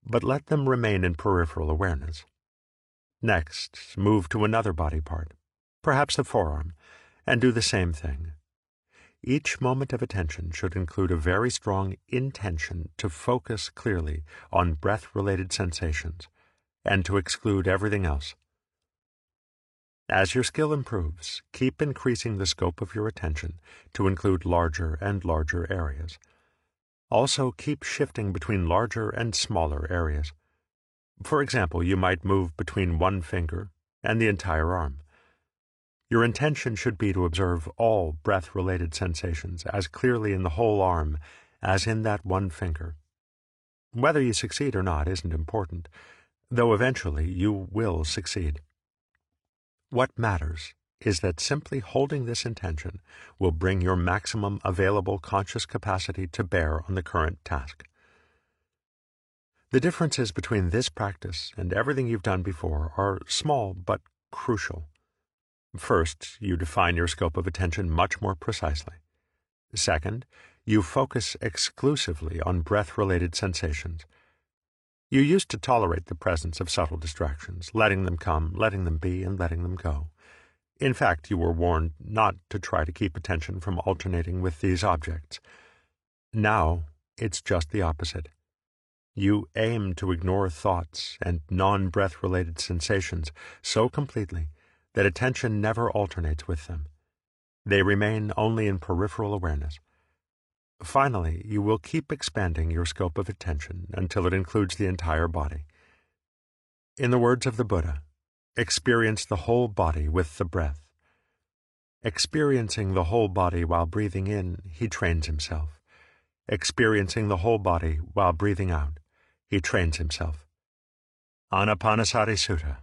but let them remain in peripheral awareness. Next, move to another body part, perhaps the forearm, and do the same thing. Each moment of attention should include a very strong intention to focus clearly on breath-related sensations and to exclude everything else. As your skill improves, keep increasing the scope of your attention to include larger and larger areas. Also, keep shifting between larger and smaller areas. For example, you might move between one finger and the entire arm. Your intention should be to observe all breath-related sensations as clearly in the whole arm as in that one finger. Whether you succeed or not isn't important, though eventually you will succeed. What matters is that simply holding this intention will bring your maximum available conscious capacity to bear on the current task. The differences between this practice and everything you've done before are small but crucial. First, you define your scope of attention much more precisely. Second, you focus exclusively on breath-related sensations. You used to tolerate the presence of subtle distractions, letting them come, letting them be, and letting them go. In fact, you were warned not to try to keep attention from alternating with these objects. Now, it's just the opposite. You aim to ignore thoughts and non-breath-related sensations so completely that attention never alternates with them. They remain only in peripheral awareness. Finally, you will keep expanding your scope of attention until it includes the entire body. In the words of the Buddha, experience the whole body with the breath. Experiencing the whole body while breathing in, he trains himself. Experiencing the whole body while breathing out, he trains himself. Anapanasati Sutta.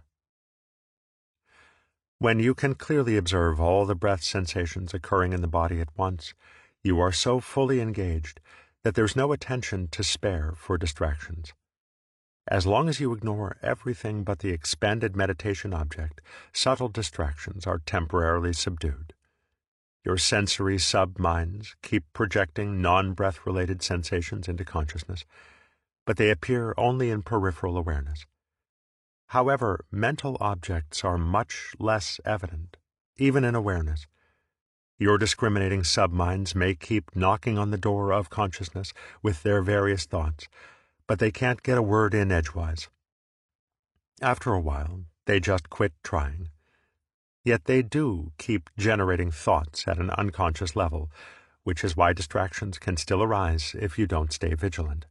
When you can clearly observe all the breath sensations occurring in the body at once, you are so fully engaged that there's no attention to spare for distractions. As long as you ignore everything but the expanded meditation object, subtle distractions are temporarily subdued. Your sensory sub-minds keep projecting non-breath-related sensations into consciousness, but they appear only in peripheral awareness. However, mental objects are much less evident, even in awareness. Your discriminating sub-minds may keep knocking on the door of consciousness with their various thoughts, but they can't get a word in edgewise. After a while, they just quit trying. Yet they do keep generating thoughts at an unconscious level, which is why distractions can still arise if you don't stay vigilant.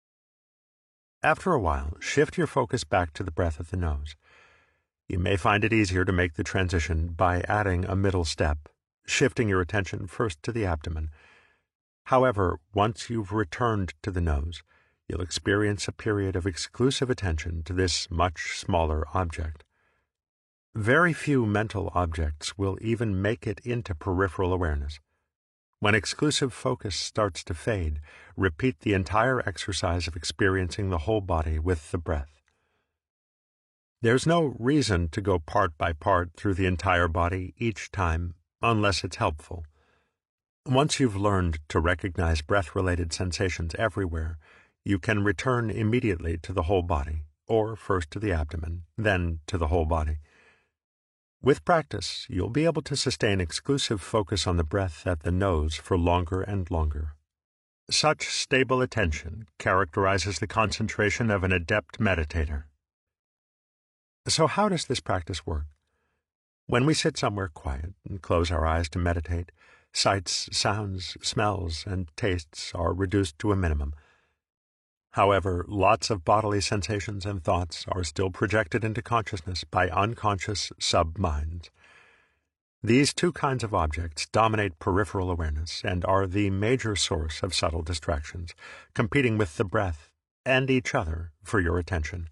After a while, shift your focus back to the breath of the nose. You may find it easier to make the transition by adding a middle step, shifting your attention first to the abdomen. However, once you've returned to the nose, you'll experience a period of exclusive attention to this much smaller object. Very few mental objects will even make it into peripheral awareness. When exclusive focus starts to fade, repeat the entire exercise of experiencing the whole body with the breath. There's no reason to go part by part through the entire body each time, unless it's helpful. Once you've learned to recognize breath-related sensations everywhere, you can return immediately to the whole body, or first to the abdomen, then to the whole body. With practice, you'll be able to sustain exclusive focus on the breath at the nose for longer and longer. Such stable attention characterizes the concentration of an adept meditator. So how does this practice work? When we sit somewhere quiet and close our eyes to meditate, sights, sounds, smells, and tastes are reduced to a minimum. However, lots of bodily sensations and thoughts are still projected into consciousness by unconscious sub-minds. These two kinds of objects dominate peripheral awareness and are the major source of subtle distractions, competing with the breath and each other for your attention.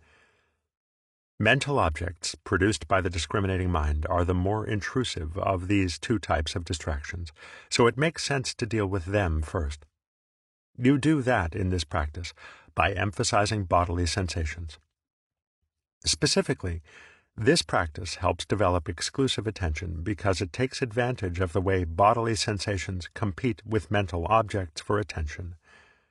Mental objects produced by the discriminating mind are the more intrusive of these two types of distractions, so it makes sense to deal with them first. You do that in this practice by emphasizing bodily sensations. Specifically, this practice helps develop exclusive attention because it takes advantage of the way bodily sensations compete with mental objects for attention.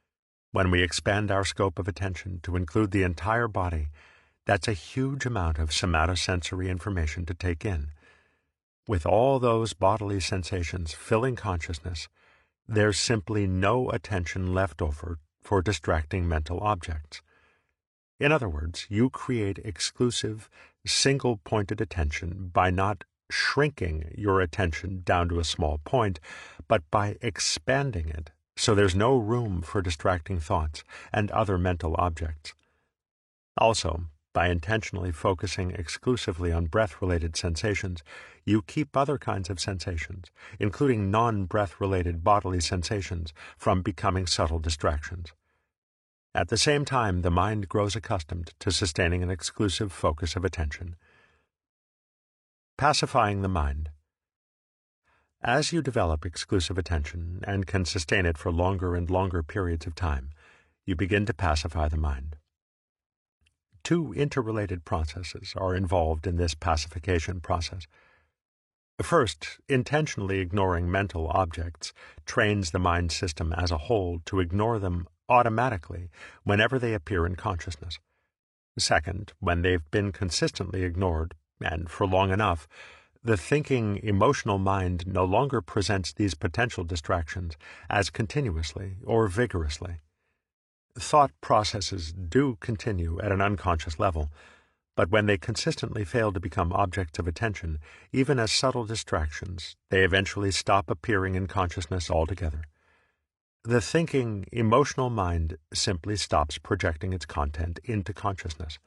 When we expand our scope of attention to include the entire body, that's a huge amount of somatosensory information to take in. With all those bodily sensations filling consciousness, there's simply no attention left over for distracting mental objects. In other words, you create exclusive, single-pointed attention by not shrinking your attention down to a small point, but by expanding it so there's no room for distracting thoughts and other mental objects. Also, by intentionally focusing exclusively on breath-related sensations, you keep other kinds of sensations, including non-breath-related bodily sensations, from becoming subtle distractions. At the same time, the mind grows accustomed to sustaining an exclusive focus of attention. Pacifying the mind. As you develop exclusive attention and can sustain it for longer and longer periods of time, you begin to pacify the mind. Two interrelated processes are involved in this pacification process. First, intentionally ignoring mental objects trains the mind system as a whole to ignore them automatically whenever they appear in consciousness. Second, when they've been consistently ignored, and for long enough, the thinking, emotional mind no longer presents these potential distractions as continuously or vigorously. Thought processes do continue at an unconscious level, but when they consistently fail to become objects of attention, even as subtle distractions, they eventually stop appearing in consciousness altogether. The thinking, emotional mind simply stops projecting its content into consciousness.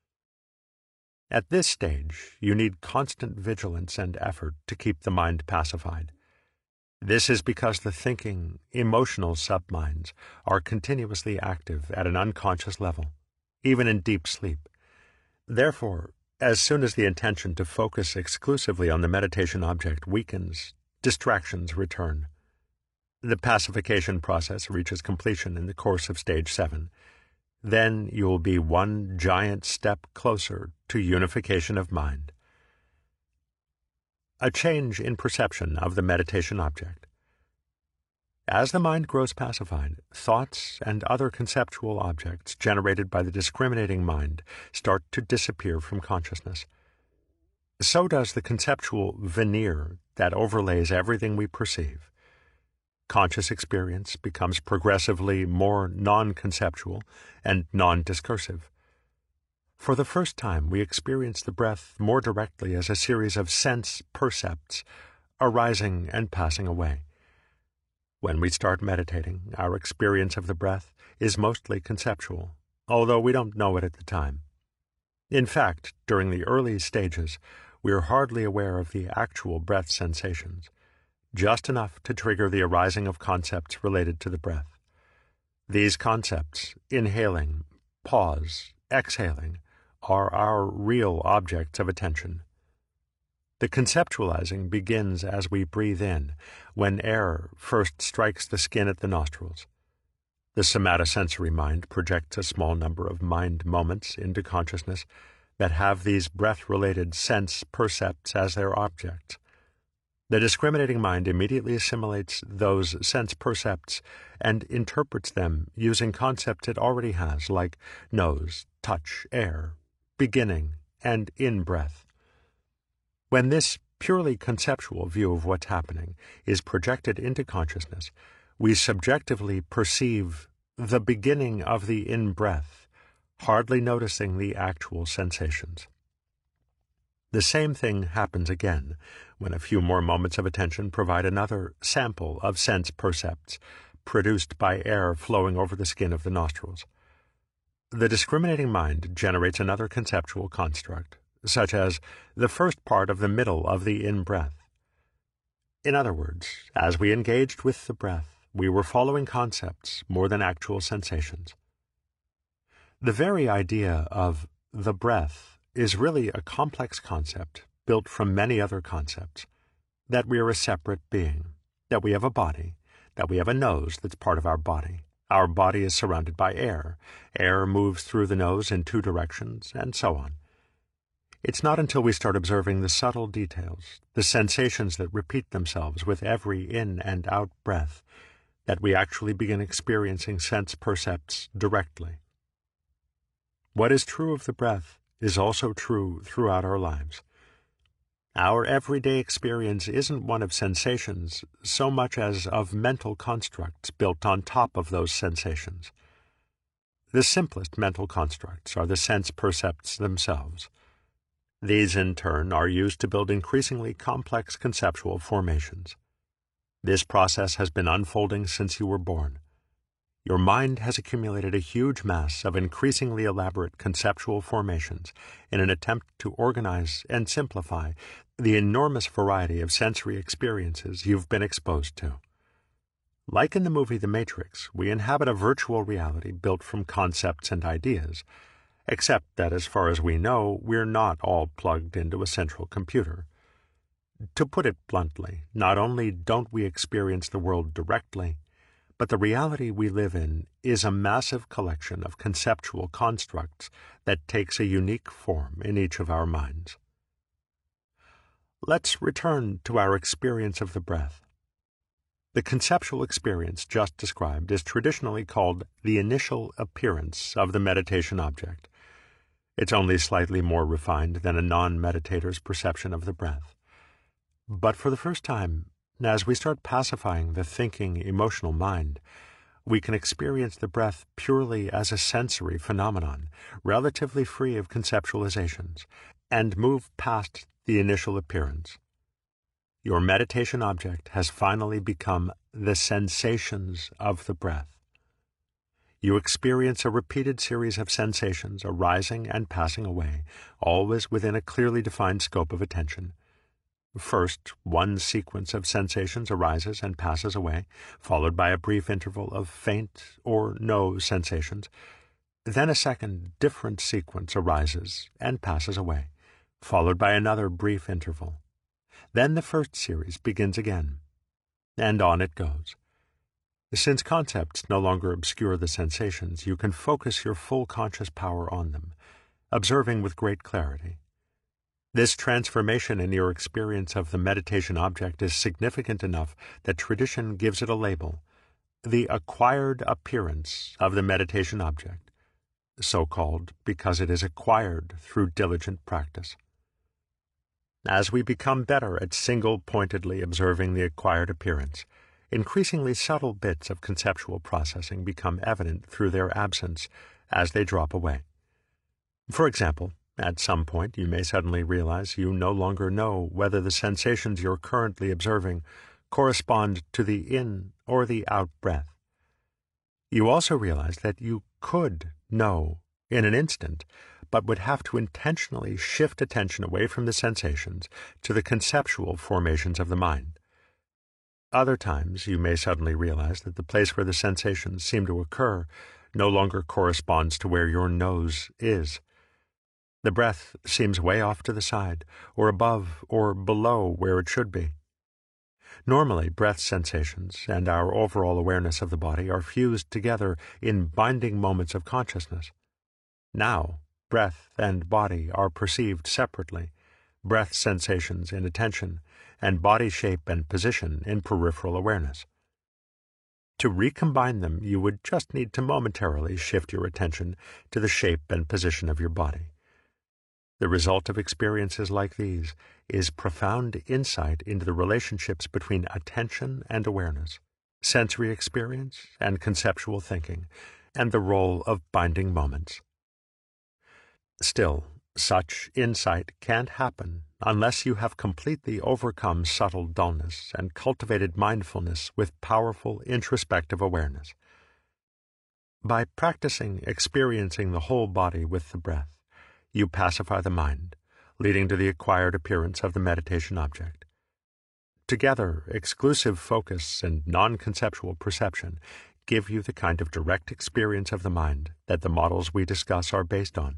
At this stage, you need constant vigilance and effort to keep the mind pacified. This is because the thinking, emotional subminds are continuously active at an unconscious level, even in deep sleep. Therefore, as soon as the intention to focus exclusively on the meditation object weakens, distractions return. The pacification process reaches completion in the course of stage 7. Then you will be one giant step closer to unification of mind. A change in perception of the meditation object. As the mind grows pacified, thoughts and other conceptual objects generated by the discriminating mind start to disappear from consciousness. So does the conceptual veneer that overlays everything we perceive. Conscious experience becomes progressively more non-conceptual and non-discursive. For the first time, we experience the breath more directly as a series of sense percepts arising and passing away. When we start meditating, our experience of the breath is mostly conceptual, although we don't know it at the time. In fact, during the early stages, we are hardly aware of the actual breath sensations, just enough to trigger the arising of concepts related to the breath. These concepts, inhaling, pause, exhaling, are our real objects of attention. The conceptualizing begins as we breathe in, when air first strikes the skin at the nostrils. The somatosensory mind projects a small number of mind moments into consciousness that have these breath-related sense percepts as their objects. The discriminating mind immediately assimilates those sense percepts and interprets them using concepts it already has, like nose, touch, air, beginning, and in-breath. When this purely conceptual view of what's happening is projected into consciousness, we subjectively perceive the beginning of the in-breath, hardly noticing the actual sensations. The same thing happens again when a few more moments of attention provide another sample of sense percepts produced by air flowing over the skin of the nostrils. The discriminating mind generates another conceptual construct, such as the first part of the middle of the in-breath. In other words, as we engaged with the breath, we were following concepts more than actual sensations. The very idea of the breath is really a complex concept built from many other concepts, that we are a separate being, that we have a body, that we have a nose that's part of our body. Our body is surrounded by air. Air moves through the nose in 2 directions, and so on. It's not until we start observing the subtle details, the sensations that repeat themselves with every in and out breath, that we actually begin experiencing sense percepts directly. What is true of the breath is also true throughout our lives. Our everyday experience isn't one of sensations so much as of mental constructs built on top of those sensations. The simplest mental constructs are the sense percepts themselves. These, in turn, are used to build increasingly complex conceptual formations. This process has been unfolding since you were born. Your mind has accumulated a huge mass of increasingly elaborate conceptual formations in an attempt to organize and simplify the enormous variety of sensory experiences you've been exposed to. Like in the movie The Matrix, we inhabit a virtual reality built from concepts and ideas, except that as far as we know, we're not all plugged into a central computer. To put it bluntly, not only don't we experience the world directly, but the reality we live in is a massive collection of conceptual constructs that takes a unique form in each of our minds. Let's return to our experience of the breath. The conceptual experience just described is traditionally called the initial appearance of the meditation object. It's only slightly more refined than a non-meditator's perception of the breath. But for the first time, as we start pacifying the thinking, emotional mind, we can experience the breath purely as a sensory phenomenon, relatively free of conceptualizations, and move past the initial appearance. Your meditation object has finally become the sensations of the breath. You experience a repeated series of sensations arising and passing away, always within a clearly defined scope of attention. First, one sequence of sensations arises and passes away, followed by a brief interval of faint or no sensations. Then a second, different sequence arises and passes away, followed by another brief interval. Then the first series begins again, and on it goes. Since concepts no longer obscure the sensations, you can focus your full conscious power on them, observing with great clarity. This transformation in your experience of the meditation object is significant enough that tradition gives it a label, the acquired appearance of the meditation object, so called because it is acquired through diligent practice. As we become better at single-pointedly observing the acquired appearance, increasingly subtle bits of conceptual processing become evident through their absence as they drop away. For example, at some point you may suddenly realize you no longer know whether the sensations you're currently observing correspond to the in or the out breath. You also realize that you could know in an instant, but would have to intentionally shift attention away from the sensations to the conceptual formations of the mind. Other times you may suddenly realize that the place where the sensations seem to occur no longer corresponds to where your nose is. The breath seems way off to the side, or above or below where it should be. Normally, breath sensations and our overall awareness of the body are fused together in binding moments of consciousness. Now, breath and body are perceived separately, breath sensations in attention, and body shape and position in peripheral awareness. To recombine them, you would just need to momentarily shift your attention to the shape and position of your body. The result of experiences like these is profound insight into the relationships between attention and awareness, sensory experience and conceptual thinking, and the role of binding moments. Still, such insight can't happen unless you have completely overcome subtle dullness and cultivated mindfulness with powerful introspective awareness. By practicing experiencing the whole body with the breath, you pacify the mind, leading to the acquired appearance of the meditation object. Together, exclusive focus and non-conceptual perception give you the kind of direct experience of the mind that the models we discuss are based on.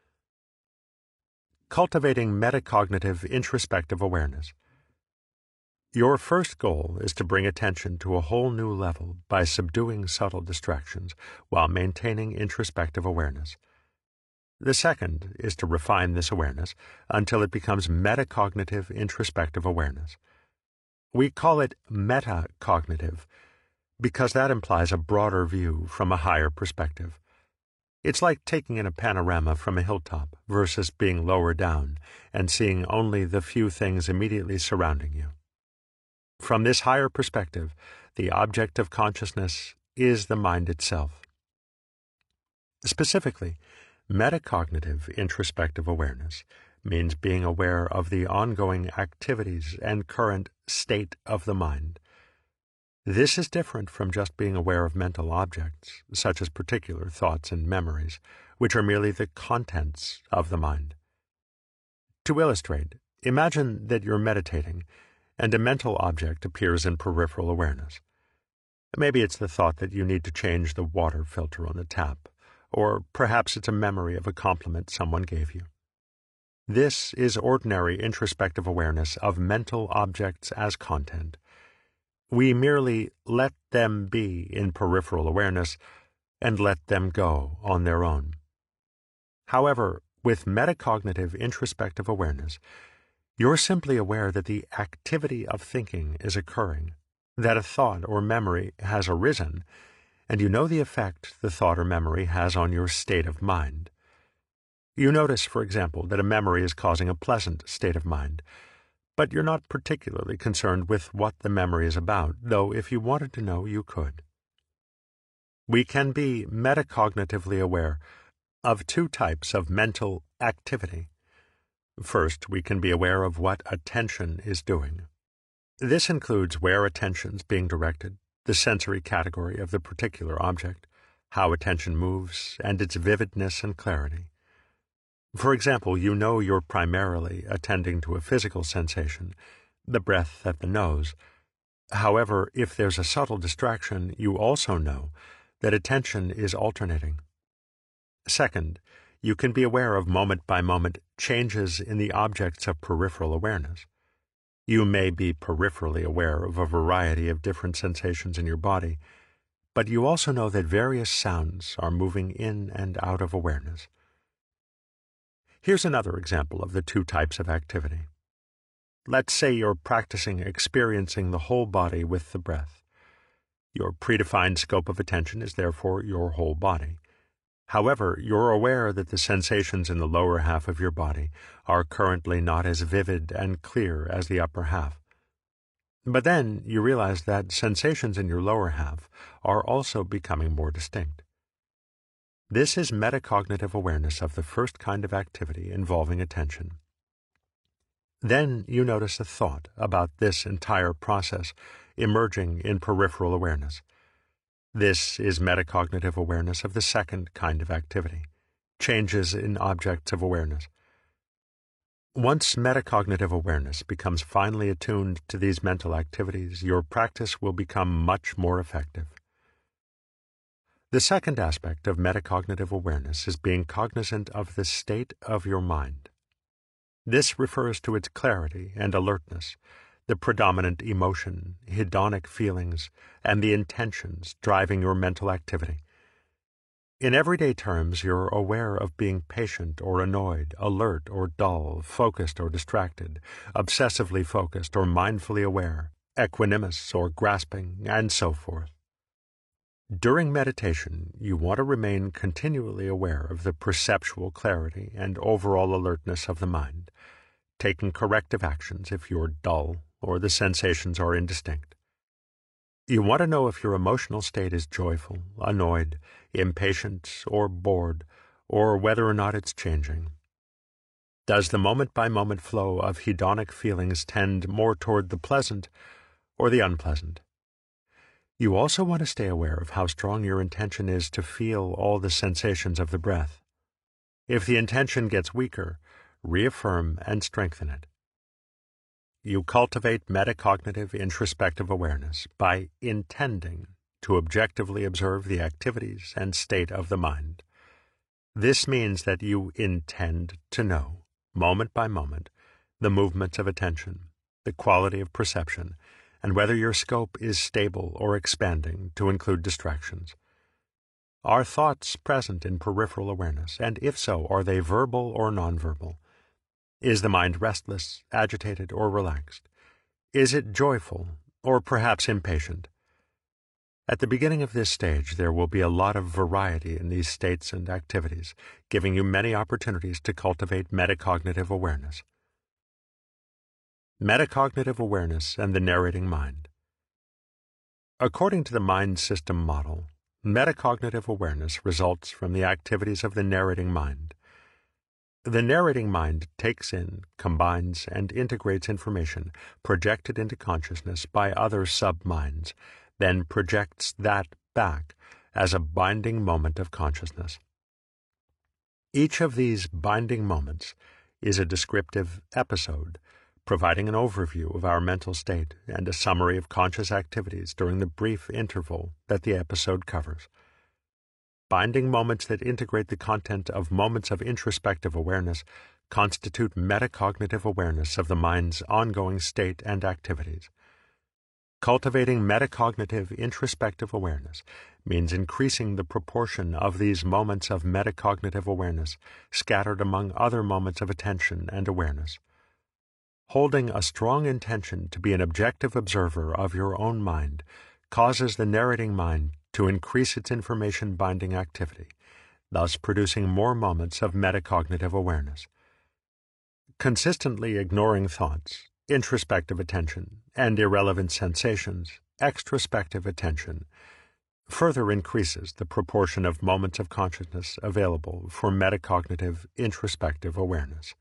Cultivating metacognitive introspective awareness. Your first goal is to bring attention to a whole new level by subduing subtle distractions while maintaining introspective awareness. The second is to refine this awareness until it becomes metacognitive introspective awareness. We call it metacognitive because that implies a broader view from a higher perspective. It's like taking in a panorama from a hilltop versus being lower down and seeing only the few things immediately surrounding you. From this higher perspective, the object of consciousness is the mind itself. Specifically, metacognitive introspective awareness means being aware of the ongoing activities and current state of the mind. This is different from just being aware of mental objects, such as particular thoughts and memories, which are merely the contents of the mind. To illustrate, imagine that you're meditating and a mental object appears in peripheral awareness. Maybe it's the thought that you need to change the water filter on the tap, or perhaps it's a memory of a compliment someone gave you. This is ordinary introspective awareness of mental objects as content. We merely let them be in peripheral awareness and let them go on their own. However, with metacognitive introspective awareness, you're simply aware that the activity of thinking is occurring, that a thought or memory has arisen, and you know the effect the thought or memory has on your state of mind. You notice, for example, that a memory is causing a pleasant state of mind, but you're not particularly concerned with what the memory is about, though if you wanted to know, you could. We can be metacognitively aware of two types of mental activity. First, we can be aware of what attention is doing. This includes where attention's being directed, the sensory category of the particular object, how attention moves, and its vividness and clarity. For example, you know you're primarily attending to a physical sensation, the breath at the nose. However, if there's a subtle distraction, you also know that attention is alternating. Second, you can be aware of moment-by-moment changes in the objects of peripheral awareness. You may be peripherally aware of a variety of different sensations in your body, but you also know that various sounds are moving in and out of awareness. Here's another example of the two types of activity. Let's say you're practicing experiencing the whole body with the breath. Your predefined scope of attention is therefore your whole body. However, you're aware that the sensations in the lower half of your body are currently not as vivid and clear as the upper half. But then you realize that sensations in your lower half are also becoming more distinct. This is metacognitive awareness of the first kind of activity involving attention. Then you notice a thought about this entire process emerging in peripheral awareness. This is metacognitive awareness of the second kind of activity, changes in objects of awareness. Once metacognitive awareness becomes finely attuned to these mental activities, your practice will become much more effective. The second aspect of metacognitive awareness is being cognizant of the state of your mind. This refers to its clarity and alertness, the predominant emotion, hedonic feelings, and the intentions driving your mental activity. In everyday terms, you're aware of being patient or annoyed, alert or dull, focused or distracted, obsessively focused or mindfully aware, equanimous or grasping, and so forth. During meditation, you want to remain continually aware of the perceptual clarity and overall alertness of the mind, taking corrective actions if you're dull or the sensations are indistinct. You want to know if your emotional state is joyful, annoyed, impatient, or bored, or whether or not it's changing. Does the moment-by-moment flow of hedonic feelings tend more toward the pleasant or the unpleasant? You also want to stay aware of how strong your intention is to feel all the sensations of the breath. If the intention gets weaker, reaffirm and strengthen it. You cultivate metacognitive introspective awareness by intending to objectively observe the activities and state of the mind. This means that you intend to know, moment by moment, the movements of attention, the quality of perception, and whether your scope is stable or expanding to include distractions. Are thoughts present in peripheral awareness, and if so, are they verbal or nonverbal? Is the mind restless, agitated, or relaxed? Is it joyful, or perhaps impatient? At the beginning of this stage, there will be a lot of variety in these states and activities, giving you many opportunities to cultivate metacognitive awareness. Metacognitive awareness and the narrating mind. According to the mind system model, metacognitive awareness results from the activities of the narrating mind. The narrating mind takes in, combines, and integrates information projected into consciousness by other sub-minds, then projects that back as a binding moment of consciousness. Each of these binding moments is a descriptive episode, providing an overview of our mental state and a summary of conscious activities during the brief interval that the episode covers. Binding moments that integrate the content of moments of introspective awareness constitute metacognitive awareness of the mind's ongoing state and activities. Cultivating metacognitive introspective awareness means increasing the proportion of these moments of metacognitive awareness scattered among other moments of attention and awareness. Holding a strong intention to be an objective observer of your own mind causes the narrating mind to increase its information binding activity, thus producing more moments of metacognitive awareness. Consistently ignoring thoughts, introspective attention, and irrelevant sensations, extrospective attention, further increases the proportion of moments of consciousness available for metacognitive introspective awareness.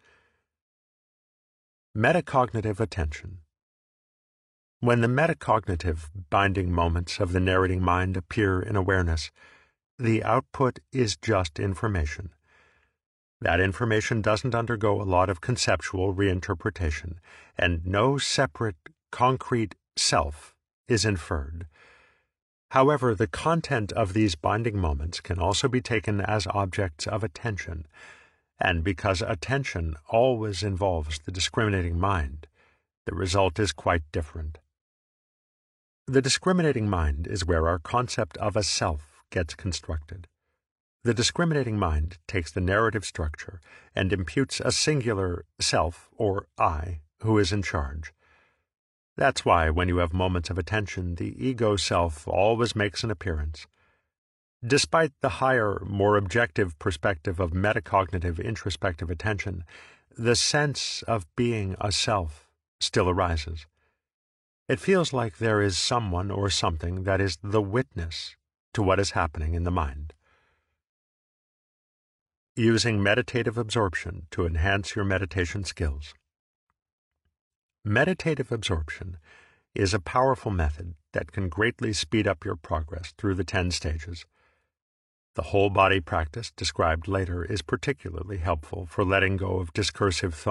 Metacognitive attention. When the metacognitive binding moments of the narrating mind appear in awareness, the output is just information. That information doesn't undergo a lot of conceptual reinterpretation, and no separate, concrete self is inferred. However, the content of these binding moments can also be taken as objects of attention, and because attention always involves the discriminating mind, the result is quite different. The discriminating mind is where our concept of a self gets constructed. The discriminating mind takes the narrative structure and imputes a singular self, or I, who is in charge. That's why when you have moments of attention, the ego self always makes an appearance. Despite the higher, more objective perspective of metacognitive introspective attention, the sense of being a self still arises. It feels like there is someone or something that is the witness to what is happening in the mind. Using meditative absorption to enhance your meditation skills. Meditative absorption is a powerful method that can greatly speed up your progress through the 10 stages. The whole body practice described later is particularly helpful for letting go of discursive thought.